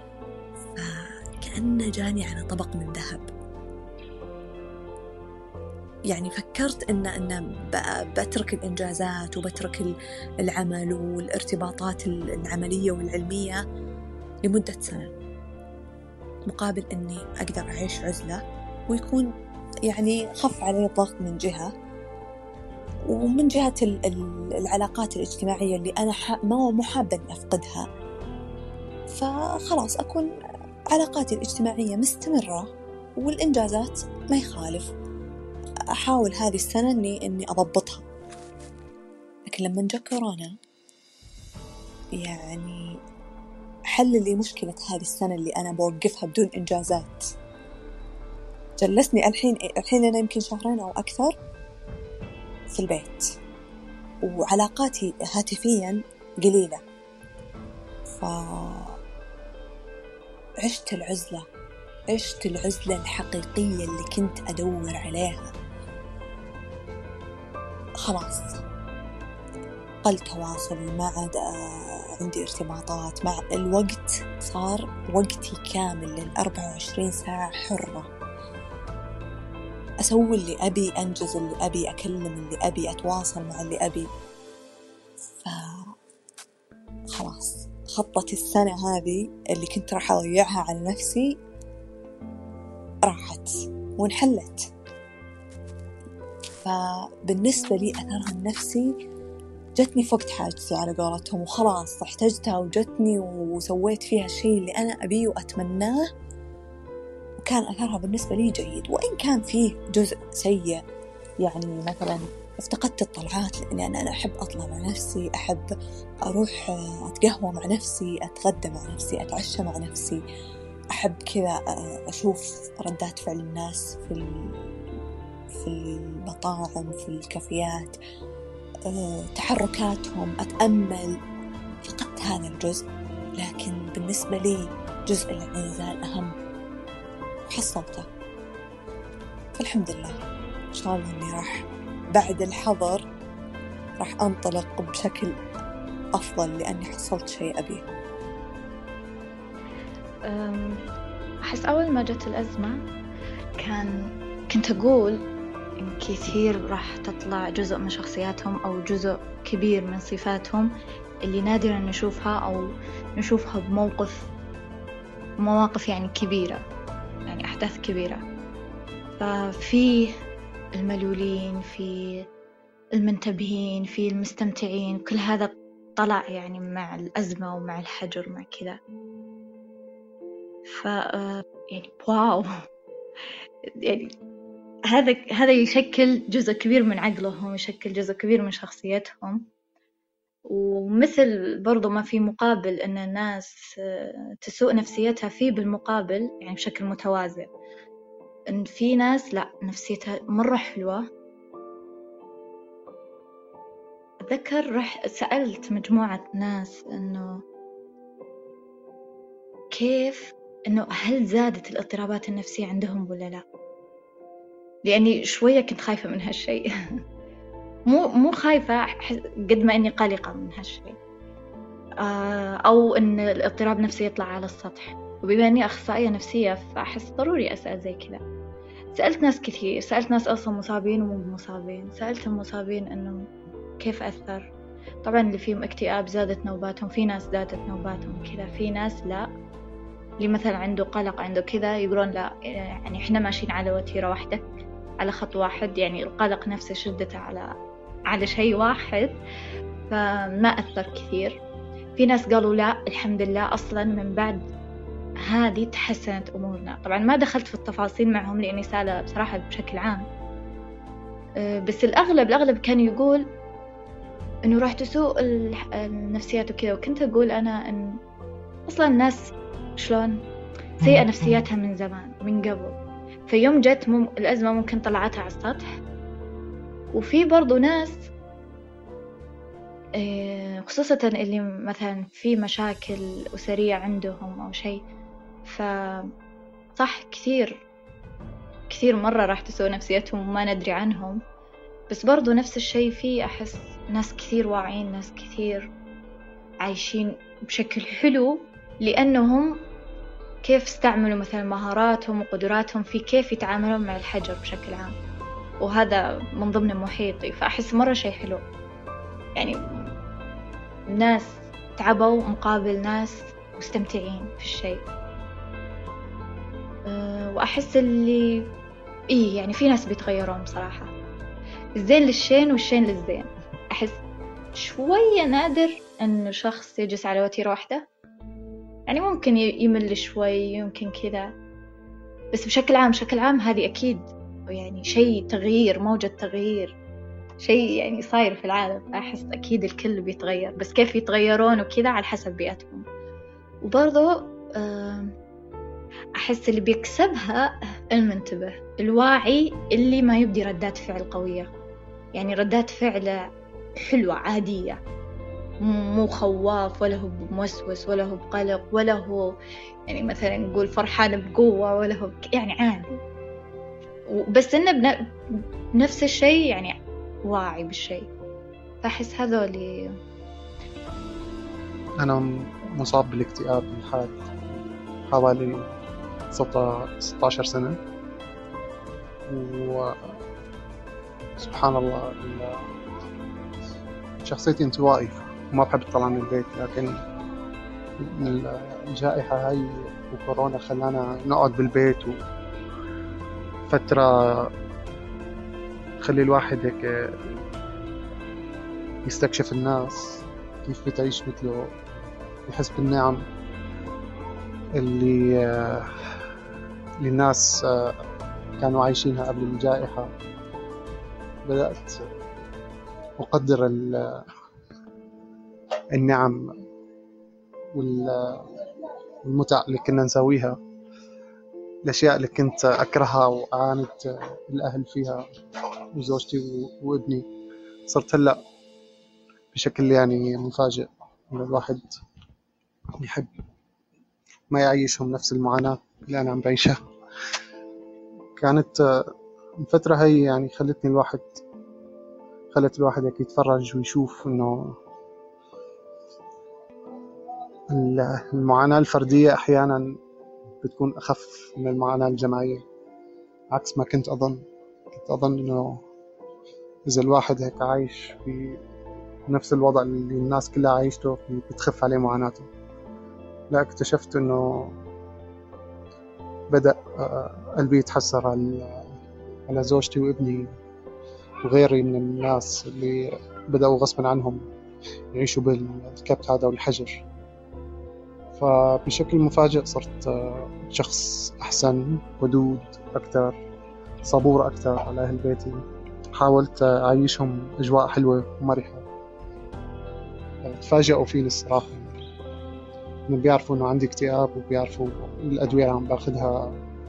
فكأنه جاني على طبق من ذهب. يعني فكرت أن بترك الإنجازات وبترك العمل والارتباطات العملية والعلمية لمدة سنة، مقابل أني أقدر أعيش عزلة ويكون يعني خف علي الضغط من جهة، ومن جهة العلاقات الاجتماعية اللي أنا مو حابة أني أفقدها، فخلاص أكون علاقاتي الاجتماعية مستمرة والإنجازات ما يخالف. أحاول هذه السنة إني أضبطها. لكن لما جاء كورونا يعني حل لي مشكلة هذه السنة اللي أنا بوقفها بدون إنجازات. جلسني الحين أنا يمكن 2 شهر أو أكثر في البيت، وعلاقاتي هاتفيا قليلة، فعشت العزلة الحقيقية اللي كنت أدور عليها. خلاص قل تواصلي، ما عاد عندي ارتباطات، مع الوقت صار وقتي كامل 24 ساعة حرة، أسوي اللي أبي، أنجز اللي أبي، أكلم اللي أبي، أتواصل مع اللي أبي. خلاص خطة السنة هذه اللي كنت راح أضيعها على نفسي راحت وانحلت. فبالنسبة لي أثرها النفسي جتني فوق حاجتي على قولتهم، وخلاص احتجتها وجتني وسويت فيها الشيء اللي أنا أبيه وأتمناه، وكان أثرها بالنسبة لي جيد. وإن كان فيه جزء سيء، يعني مثلا افتقدت الطلعات، لأني أنا أحب أطلع مع نفسي، أحب أروح أتقهوى مع نفسي، أتغدى مع نفسي، أتعشى مع نفسي، أحب كذا أشوف ردات فعل الناس في المطاعم، في الكافيات، تحركاتهم، أتأمل. فقدت هذا الجزء، لكن بالنسبة لي جزء الانعزال أهم، حصلته. فالحمد لله إن شاء الله أني راح بعد الحظر راح أنطلق بشكل أفضل، لأني حصلت شيء أبيه. أحس أول ما جت الأزمة كنت أقول إن كثير راح تطلع جزء من شخصياتهم أو جزء كبير من صفاتهم اللي نادرا نشوفها أو نشوفها بمواقف يعني كبيرة، يعني أحداث كبيرة. ففي الملولين، في المنتبهين، في المستمتعين، كل هذا طلع يعني مع الأزمة ومع الحجر مع كذا. يعني واو، يعني هذا يشكل جزء كبير من عقلهم، يشكل جزء كبير من شخصيتهم. ومثل برضو ما في مقابل أن الناس تسوء نفسيتها، فيه بالمقابل يعني بشكل متوازن أن في ناس لا نفسيتها مرة حلوة. أتذكر سألت مجموعة ناس أنه كيف، أنه هل زادت الاضطرابات النفسية عندهم ولا لا؟ لأني شوية كنت خايفة من هالشيء. مو خايفة قد ما إني قلقة من هالشيء، أو إن الاضطراب النفسي يطلع على السطح. وبما إني أخصائية نفسية فأحس ضروري أسأل زي كذا. سألت ناس كثير، سألت ناس أصلا مصابين ومو مصابين. سألت المصابين إنه كيف أثر. طبعا اللي فيهم اكتئاب زادت نوباتهم، في ناس زادت نوباتهم كذا، في ناس لا، اللي مثلا عنده قلق عنده كذا يقولون لا، يعني إحنا ماشيين على وتيرة واحدة، على خط واحد، يعني القلق نفسه شدته على شيء واحد، فما أثر كثير. في ناس قالوا لا الحمد لله أصلا من بعد هذه تحسنت أمورنا. طبعا ما دخلت في التفاصيل معهم لأني سالة بصراحة بشكل عام، بس الأغلب كان يقول إنه راح تسوء النفسيات وكذا. وكنت أقول أنا إن أصلا الناس شلون سيئة نفسياتها من زمان، من قبل، في يوم جت الأزمة ممكن طلعتها على السطح. وفي برضو ناس خصوصا اللي مثلا في مشاكل أسرية عندهم أو شيء، فصح كثير مرة راح تسوء نفسيتهم وما ندري عنهم. بس برضو نفس الشيء فيه، أحس ناس كثير واعين، ناس كثير عايشين بشكل حلو، لأنهم كيف استعملوا مثلا مهاراتهم وقدراتهم في كيف يتعاملون مع الحجر بشكل عام، وهذا من ضمن محيطي. فأحس مرة شيء حلو، يعني ناس تعبوا مقابل ناس مستمتعين في الشيء. وأحس اللي يعني في ناس بيتغيرون بصراحة. الزين للشين والشين للزين. أحس شوية نادر إنه شخص يجلس على وتيرة واحدة، يعني ممكن يمل شوي يمكن كذا، بس بشكل عام هذه أكيد يعني شيء تغيير، موجة تغيير، شيء يعني صاير في العالم. أحس أكيد الكل بيتغير، بس كيف يتغيرون وكذا على حسب بيئتهم. وبرضو أحس اللي بيكسبها المنتبه الواعي اللي ما يبدي ردات فعل قوية، يعني ردات فعل حلوة عادية، مو خواف ولا هو موسوس ولا هو بقلق ولا هو يعني مثلا نقول فرحان بقوة ولا هو يعني عادي، بس إنه بنفس الشيء يعني واعي بالشيء. فأحس هذولي. أنا مصاب بالاكتئاب الحاد حوالي 16 سنة، وسبحان الله شخصيتي انطوائي وما بحب أطلع من البيت، لكن الجائحة هاي وكورونا خلانا نقعد بالبيت، وفترة تخلي الواحد هيك يستكشف الناس كيف بتعيش مثله، يحس بالنعم اللي الناس كانوا عايشينها قبل الجائحة. بدأت أقدر النعم والمتع اللي كنا نسويها، الأشياء اللي كنت أكرهها وأعاند الأهل فيها وزوجتي وابني، صرت هلأ بشكل يعني مفاجئ إن الواحد يحب ما يعيشهم نفس المعاناة اللي أنا عم بعيشها. كانت الفترة هاي يعني خلت الواحد هيك يتفرج ويشوف إنه المعاناة الفردية أحيانا بتكون أخف من المعاناة الجماعية، عكس ما كنت أظن إنه إذا الواحد هيك عايش في نفس الوضع اللي الناس كلها عايشته بتخف عليه معاناته. لا، اكتشفت إنه بدأ قلبي يتحسر على زوجتي وابني وغيري من الناس اللي بدأوا غصبا عنهم يعيشوا بالكبت هذا والحجر. فبشكل مفاجئ صرت شخص أحسن، ودود أكثر، صبور أكثر على أهل بيتي. حاولت أعيشهم أجواء حلوة ومرحة. تفاجئوا فيني الصراحة، إنه بيعرفوا إنه عندي اكتئاب وبيعرفوا الأدوية اللي عم باخدها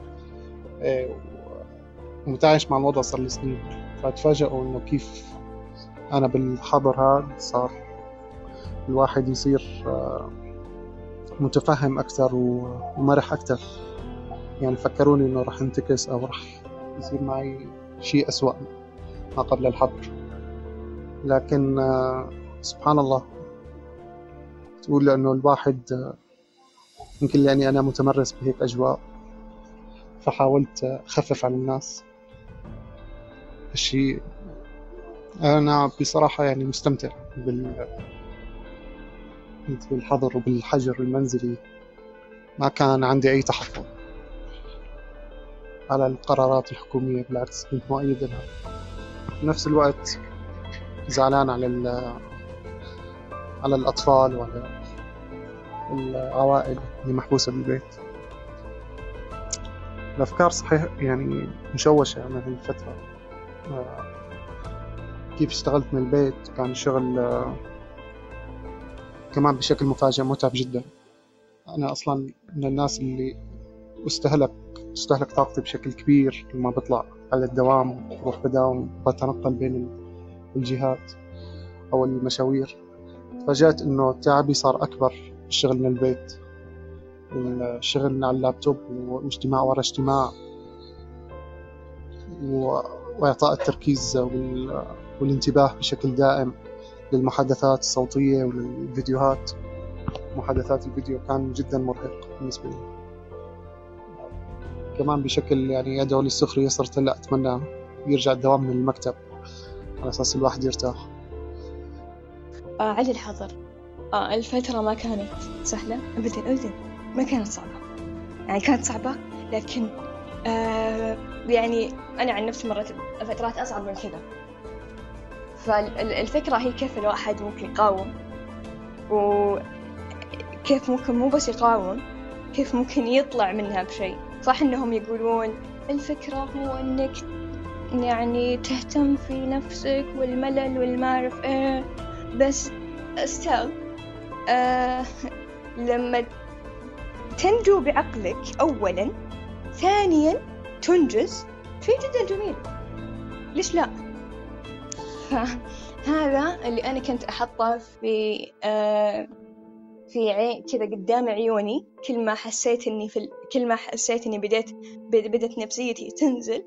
ومتعايش مع الوضع صار لي سنين. فتفاجئوا إنه كيف أنا بالحظر هذا صار الواحد يصير متفهم أكثر ومرح أكثر. يعني فكروني إنه رح انتكس أو رح يصير معي شيء أسوأ ما قبل الحظر، لكن سبحان الله تقول لأنه الواحد يمكن لأني أنا متمرس بهيك أجواء فحاولت أخفف على الناس الشيء. أنا بصراحة يعني مستمتع بالحظر وبالحجر المنزلي، ما كان عندي أي تحفظ على القرارات الحكومية، بالعكس كنت مؤيد لها. في نفس الوقت زعلان على الأطفال وعلى العوائل اللي محبوسة بالبيت. الأفكار صحيح يعني مشوشة من هذه الفترة. كيف اشتغلت من البيت كان الشغل كمان بشكل مفاجئ متعب جدا. أنا أصلا من الناس اللي استهلك طاقتي بشكل كبير لما بطلع على الدوام، بروح بداوم، بتنقل بين الجهات أو المشاوير. تفاجأت إنه تعبي صار أكبر الشغل من البيت، الشغل على اللابتوب واجتماع ورا اجتماع، وإعطاء التركيز والانتباه بشكل دائم للمحادثات الصوتية وللفيديوهات. محادثات الفيديو كان جدا مرهق بالنسبة لي. كمان بشكل يعني يدعو للسخرية صرت هلا أتمنى يرجع الدوام من المكتب على أساس الواحد يرتاح. على الحظر الفترة ما كانت سهلة أبدا، ما كانت صعبة، يعني كانت صعبة لكن يعني أنا عن نفسي مرت فترات أصعب من كذا. فالفكرة هي كيف الواحد ممكن يقاوم، وكيف ممكن مو بس يقاوم، كيف ممكن يطلع منها بشيء. صح إنهم يقولون الفكرة هو إنك يعني تهتم في نفسك والملل والمعرف إيه، بس استاذ لما تنجو بعقلك أولا، ثانيا تنجز، شيء جدا جميل، ليش لا؟ هذا اللي أنا كنت أحطه في كذا قدام عيوني. كل ما حسيت إني بدت نفسيتي تنزل،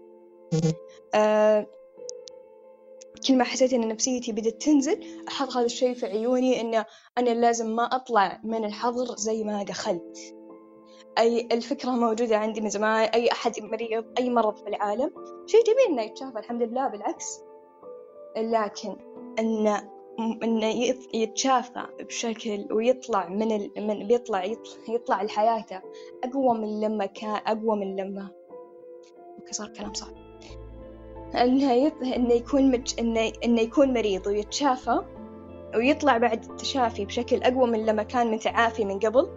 كل ما حسيت إن نفسيتي بدت تنزل أحط هذا الشيء في عيوني، إنه أنا لازم ما أطلع من الحظر زي ما دخلت. أي الفكرة موجودة عندي من زمان، أي أحد مريض أي مرض في العالم شيء جميل إنه يتشافى، الحمد لله، بالعكس، لكن إنه يتشافى بشكل ويطلع يطلع لحياته أقوى من لما كسر كلام صعب، إنه يكون مريض ويتشافى ويطلع بعد التشافي بشكل أقوى من لما كان متعافي من قبل.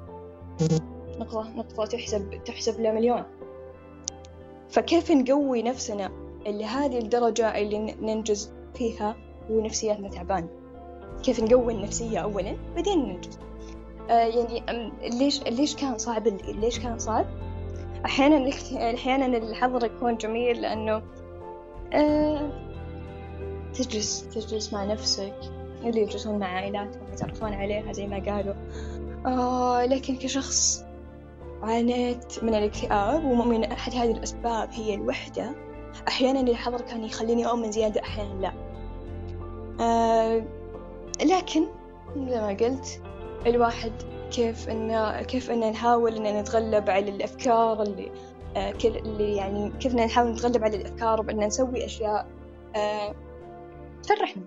نقطة تحسب ل1,000,000. فكيف نقوي نفسنا اللي هذه الدرجة اللي ننجز فيها ونفسياتنا تعبان؟ كيف نقوي النفسية أولا بعدين ننجز؟ يعني ليش كان صعب؟ أحيانا الحظر يكون جميل لأنه تجلس مع نفسك، اللي يجلسون مع عائلاتهم يتعرفون عليها زي ما قالوا. لكن كشخص عانيت من الاكتئاب ومؤمن أحد هذه الأسباب هي الوحدة، أحيانا الحظر كان يخليني أؤمن زيادة، أحيانا لا. لكن زي ما قلت الواحد كيف إن نحاول إن نتغلب على الأفكار اللي يعني كيف نحاول نتغلب على الأفكار بأن نسوي أشياء تفرحنا،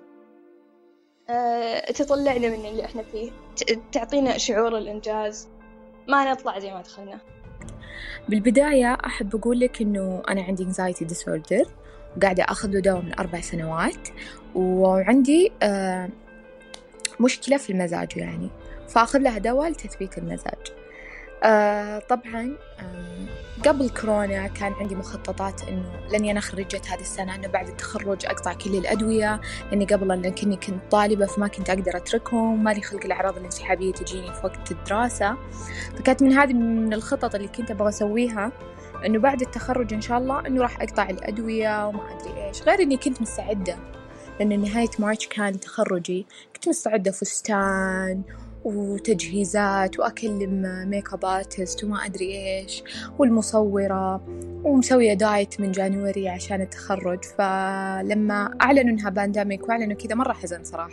تطلعنا من اللي إحنا فيه، تعطينا شعور الإنجاز، ما نطلع زي ما دخلنا. بالبداية أحب أقول لك إنه أنا عندي anxiety disorder وقاعدة أخذ له دواء من 4 سنوات، وعندي مشكلة في المزاج يعني، فأخذ لها دواء لتثبيت المزاج. طبعا قبل كورونا كان عندي مخططات إنه لأني أنا خريجة هذه السنة إنه بعد التخرج أقطع كل الأدوية، لأني قبل كنت طالبة فما كنت أقدر أتركهم، ما لي خلق الأعراض الانسحابية تجيني في وقت الدراسة. فكانت من الخطط اللي كنت أبغى أسويها إنه بعد التخرج إن شاء الله إنه راح أقطع الأدوية وما أدري إيش. غير إني كنت مستعدة لأن نهاية مارس كان تخرجي، كنت مستعدة فستان وتجهيزات وأكلم ميك اب ارتست وما أدري إيش والمصورة، ومسوية دايت من جانوري عشان التخرج. فلما أعلنوا إنها بانديميك وأعلنوا كذا مرة حزن صراحة.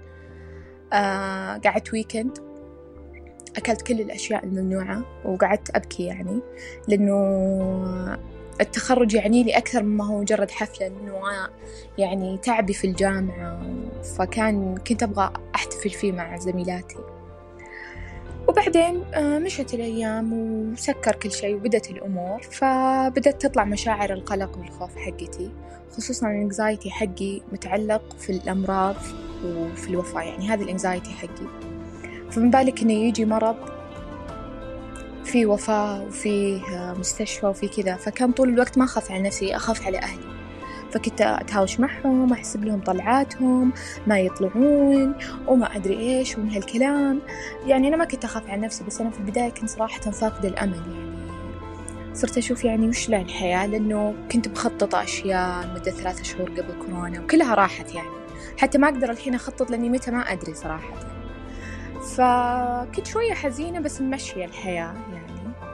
قعدت ويكند أكلت كل الأشياء الممنوعة وقعدت أبكي يعني، لأنه التخرج يعني لي أكثر مما هو مجرد حفلة، لأنه يعني تعبي في الجامعة، كنت أبغى أحتفل فيه مع زميلاتي. وبعدين مشت الأيام وسكر كل شيء وبدت الأمور، فبدت تطلع مشاعر القلق والخوف حقتي، خصوصاً الانكزايتي حقي متعلق في الأمراض وفي الوفاة، يعني هذا الانكزايتي حقي. فمن بالك إنه يجي مرض في وفاة وفي مستشفى وفي كذا، فكان طول الوقت ما أخاف على نفسي، أخاف على أهلي. فكنت أتهاوش معهم، أحسب لهم طلعاتهم ما يطلعون وما أدري إيش ومن هالكلام. يعني أنا ما كنت أخاف على نفسي، بس أنا في البداية كنت صراحة فاقدة الأمل، يعني صرت أشوف يعني وش له الحياة، لأنه كنت مخططة أشياء لمدة 3 شهور قبل كورونا وكلها راحت، يعني حتى ما أقدر الحين أخطط لأني متى ما أدري صراحة. فكنت شوية حزينة بس ممشية الحياة يعني.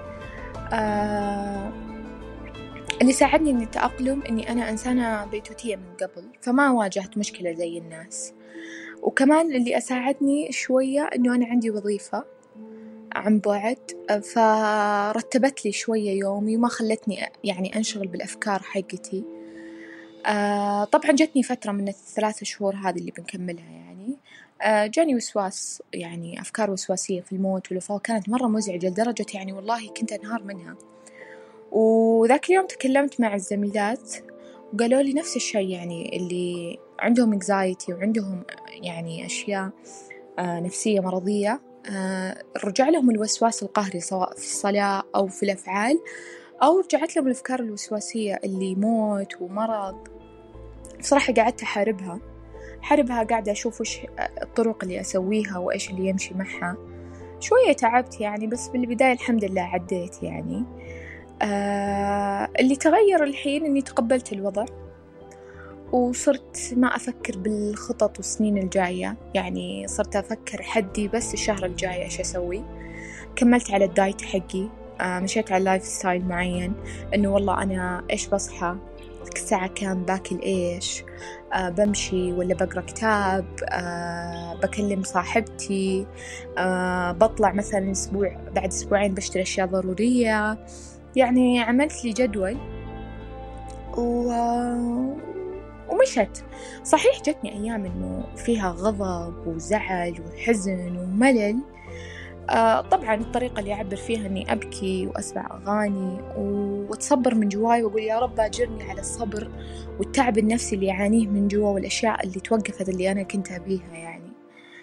اللي ساعدني إني أتأقلم إني أنا إنسانة بيتوتية من قبل، فما واجهت مشكلة زي الناس. وكمان اللي أساعدني شوية إنه أنا عندي وظيفة عن بعد، فرتبت لي شوية يومي وما خلتني يعني أنشغل بالأفكار حقتي. طبعا جتني فترة من 3 شهور هذه اللي بنكملها يعني، جاني وسواس، يعني أفكار وسواسية في الموت والوفاة، كانت مرة مزعجة لدرجة يعني والله كنت أنهار منها. وذاك اليوم تكلمت مع الزميلات وقالوا لي نفس الشيء، يعني اللي عندهم anxiety وعندهم يعني أشياء نفسية مرضية، رجع لهم الوسواس القهري سواء في الصلاة أو في الأفعال، أو رجعت لهم الأفكار الوسواسية اللي موت ومرض. بصراحة قعدت أحاربها، قاعدة أشوف وش الطرق اللي أسويها وإيش اللي يمشي معها. شوية تعبت يعني، بس بالبداية الحمد لله عديت يعني. اللي تغير الحين إني تقبلت الوضع، وصرت ما أفكر بالخطط والسنين الجاية، يعني صرت أفكر حدي بس الشهر الجاي إيش أسوي. كملت على الدايت حقي، مشيت على لايف ستايل معين، إنه والله أنا إيش بصحى الساعة كام، باكل إيش، بمشي ولا بقرأ كتاب، بكلم صاحبتي، بطلع مثلا أسبوع بعد أسبوعين بشتري أشياء ضرورية. يعني عملت لي جدول ومشت. صحيح جتني أيام إنه فيها غضب وزعل وحزن وملل. طبعا الطريقة اللي أعبر فيها إني أبكي وأسمع أغاني وأتصبر من جواي وأقول يا رب أجرني على الصبر والتعب النفسي اللي يعانيه من جوا والأشياء اللي توقفت اللي أنا كنت أبيها يعني.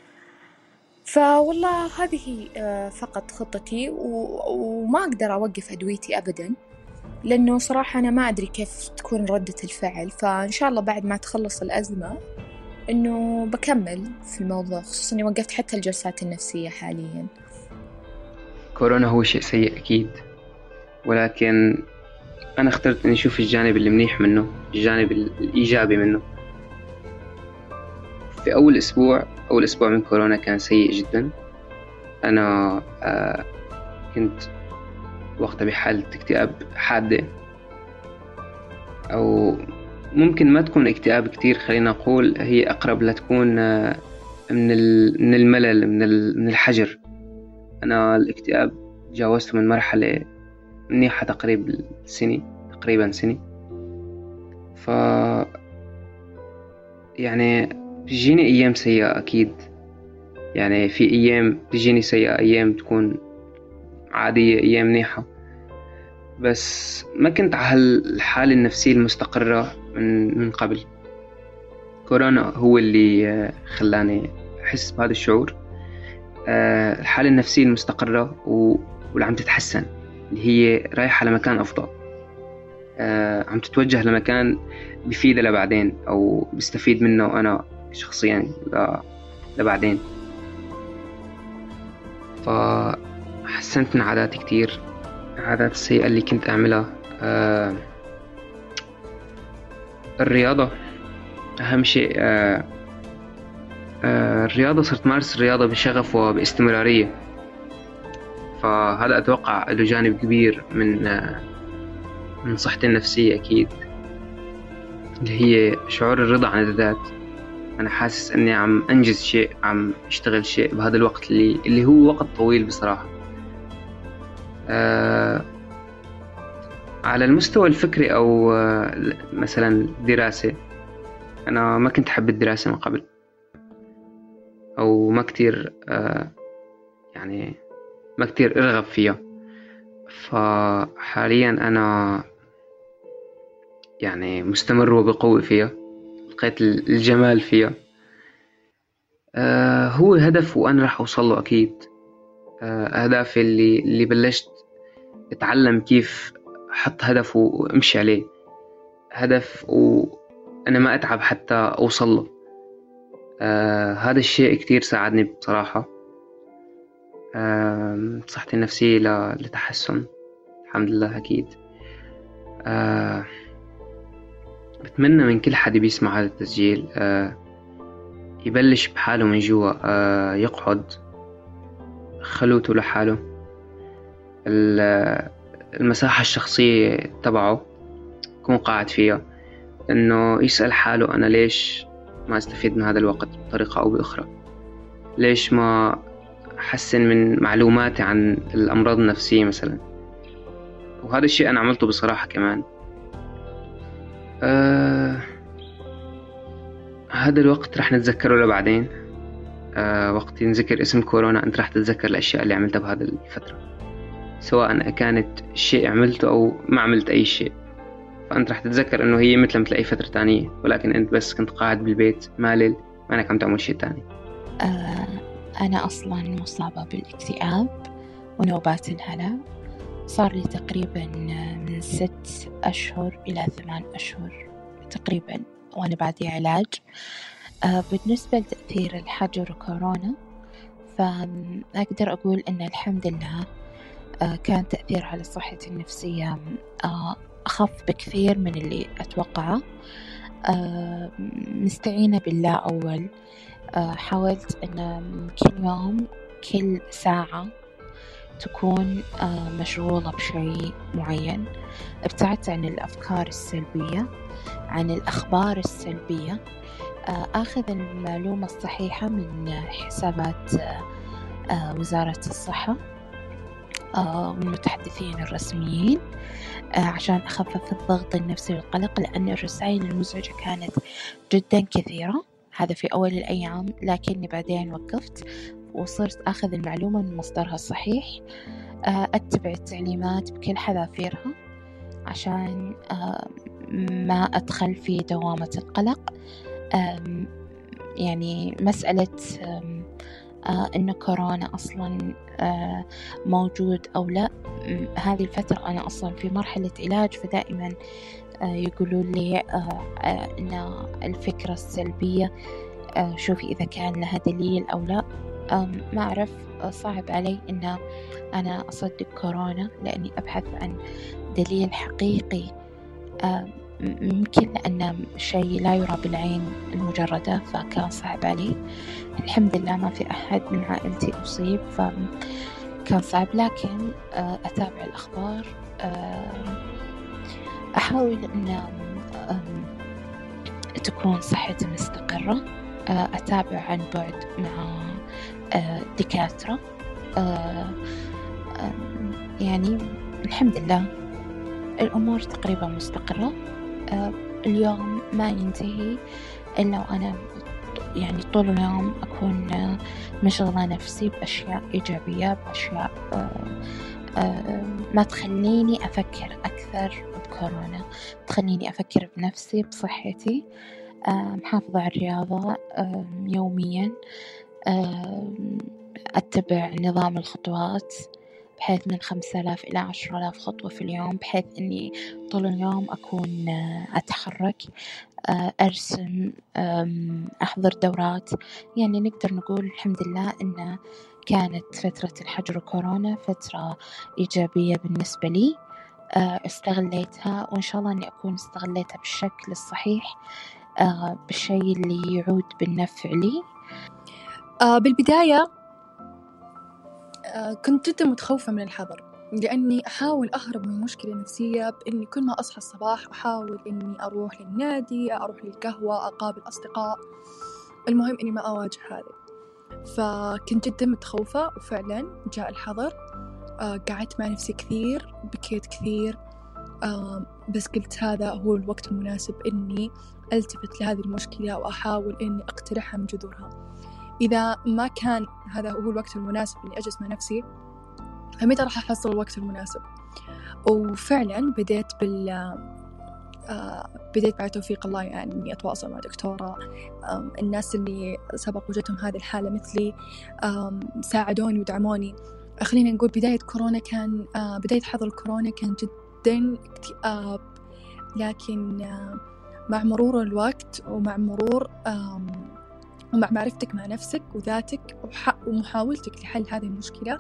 فوالله هذه فقط خطتي، وما أقدر أوقف أدويتي أبدا، لأنه صراحة أنا ما أدري كيف تكون ردة الفعل. فإن شاء الله بعد ما تخلص الأزمة إنه بكمل في الموضوع، خصوصاً إني وقفت حتى الجلسات النفسية حالياً. كورونا هو شيء سيء أكيد، ولكن أنا اخترت أني أشوف الجانب اللي منيح منه، الجانب الإيجابي منه. في أول أسبوع من كورونا كان سيء جدا. أنا كنت وقتها بحالة اكتئاب حادة، أو ممكن ما تكون اكتئاب كتير، خلينا نقول هي أقرب لتكون من الملل، من الحجر. أنا الاكتئاب جاوزته من مرحلة منيحة تقريبا سنة. يعني بيجيني أيام سيئة أكيد، يعني في أيام بيجيني سيئة، أيام تكون عادية، أيام منيحة، بس ما كنت على الحالة النفسية المستقرة من قبل. كورونا هو اللي خلاني أحس بهذا الشعور. الحالة النفسية المستقرة واللي عم تتحسن، اللي هي رايحة لمكان أفضل، عم تتوجه لمكان بفيدة لبعدين أو بستفيد منه أنا شخصيا لبعدين. فحسنت من عاداتي كتير، العادات السيئة اللي كنت أعملها. الرياضة أهم شيء. الرياضة صرت مارس الرياضة بشغف وباستمرارية، فهذا أتوقع له جانب كبير من صحتي النفسية أكيد، اللي هي شعور الرضا عن الذات. أنا حاسس أني عم أنجز شيء، عم أشتغل شيء بهذا الوقت اللي هو وقت طويل بصراحة. على المستوى الفكري أو مثلا دراسة، أنا ما كنت أحب الدراسة من قبل، أو ما كتير يعني ما كتير أرغب فيها. فحاليا أنا يعني مستمر وبقوة فيها، لقيت الجمال فيها. هو هدف وأنا راح أوصله أكيد. أهدافي اللي بلشت أتعلم كيف أحط هدف وأمشي عليه، هدف وأنا ما أتعب حتى أوصله. هذا الشيء كتير ساعدني بصراحة. صحتي النفسية لتحسن الحمد لله أكيد. بتمنى من كل حد بيسمع هذا التسجيل يبلش بحاله من جوا، يقعد خلوته لحاله، المساحة الشخصية تبعه يكون قاعد فيها، إنه يسأل حاله أنا ليش ما أستفيد من هذا الوقت بطريقة أو بأخرى، ليش ما أحسن من معلوماتي عن الأمراض النفسية مثلا. وهذا الشيء أنا عملته بصراحة كمان. هذا الوقت رح نتذكره لبعدين. وقت ينذكر اسم كورونا أنت رح تتذكر الأشياء اللي عملتها بهذا الفترة، سواء كانت شيء عملته أو ما عملت أي شيء. فأنت راح تتذكر إنه هي مثل أي فترة تانية، ولكن أنت بس كنت قاعد بالبيت مالل، ما أنك عم تعمل شيء تاني. أنا أصلا مصابة بالاكتئاب ونوبات الهلع، صار لي تقريبا من 6 أشهر إلى 8 أشهر تقريبا وأنا بعدي علاج. بالنسبة لتأثير الحجر وكورونا، فأقدر أقول أن الحمد لله كان تأثير على صحتي النفسية أخف بكثير من اللي أتوقعه. مستعينة بالله أول. حاولت أن كل يوم كل ساعة تكون مشغولة بشيء معين. ابتعدت عن الأفكار السلبية، عن الأخبار السلبية. أخذ المعلومة الصحيحة من حسابات وزارة الصحة والمتحدثين الرسميين عشان أخفف الضغط النفسي والقلق، لأن الرسائل المزعجة كانت جدا كثيرة. هذا في أول الأيام، لكني بعدين وقفت وصرت أخذ المعلومة من مصدرها الصحيح، أتبع التعليمات بكل حذافيرها عشان ما أدخل في دوامة القلق. يعني مسألة إنه كورونا أصلا موجود أو لا، هذه الفترة أنا أصلا في مرحلة علاج، فدائما يقولوا لي إن الفكرة السلبية شوفي إذا كان لها دليل أو لا. ما أعرف، صعب علي إن أنا أصدق كورونا لأني أبحث عن دليل حقيقي، ممكن لأن شيء لا يرى بالعين المجردة، فكان صعب علي. الحمد لله ما في أحد من عائلتي أصيب، فكان صعب، لكن أتابع الأخبار، أحاول أن تكون صحتي مستقرة، أتابع عن بعد مع دكاترة. يعني الحمد لله الأمور تقريبا مستقرة. اليوم ما ينتهي إلا وأنا يعني طول اليوم أكون مشغلة نفسي بأشياء إيجابية، بأشياء ما تخليني أفكر أكثر بكورونا، تخليني أفكر بنفسي، بصحتي. محافظة على الرياضة يوميا، أتبع نظام الخطوات بحيث من 5000 إلى 10,000 خطوة في اليوم، بحيث أني طول اليوم أكون أتحرك، أرسم، أحضر دورات. يعني نقدر نقول الحمد لله أن كانت فترة الحجر وكورونا فترة إيجابية بالنسبة لي، استغليتها، وإن شاء الله أني أكون استغليتها بالشكل الصحيح، بالشيء اللي يعود بالنفع لي. بالبداية كنت جدا متخوفة من الحظر، لأني أحاول أهرب من المشكلة النفسية بإني كل ما أصحى الصباح أحاول إني أروح للنادي، أروح للقهوة، أقابل أصدقاء، المهم إني ما أواجه هذا. فكنت جدا متخوفة، وفعلا جاء الحظر. قعدت مع نفسي كثير، بكيت كثير، بس قلت هذا هو الوقت المناسب إني ألتفت لهذه المشكلة وأحاول إني أقتلعها من جذورها. إذا ما كان هذا هو الوقت المناسب إني أجلس مع نفسي، فمتى راح أحصل الوقت المناسب؟ وفعلا بديت بعد توفيق الله يعني إني أتواصل مع دكتورة. الناس اللي سبق وجدتهم هذه الحالة مثلي ساعدوني ودعموني. خلينا نقول بداية حظر الكورونا كان جدا اكتئاب، لكن مع مرور الوقت ومع معرفتك مع نفسك وذاتك ومحاولتك لحل هذه المشكلة،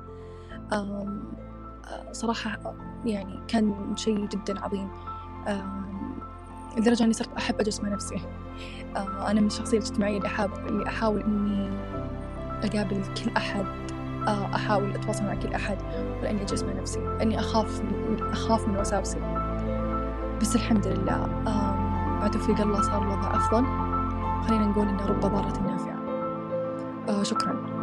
صراحة يعني كان شيء جدا عظيم، لدرجة أني صرت أحب أجلس مع نفسي. أنا من الشخصية الاجتماعية اللي أحاول أني أقابل كل أحد، أحاول أتواصل مع كل أحد، ولأني أجلس مع نفسي، لأني أخاف من وساوسي. بس الحمد لله بعد توفيق الله صار الوضع أفضل. خلينا نقول إن رب ضارة نافعة. شكرا.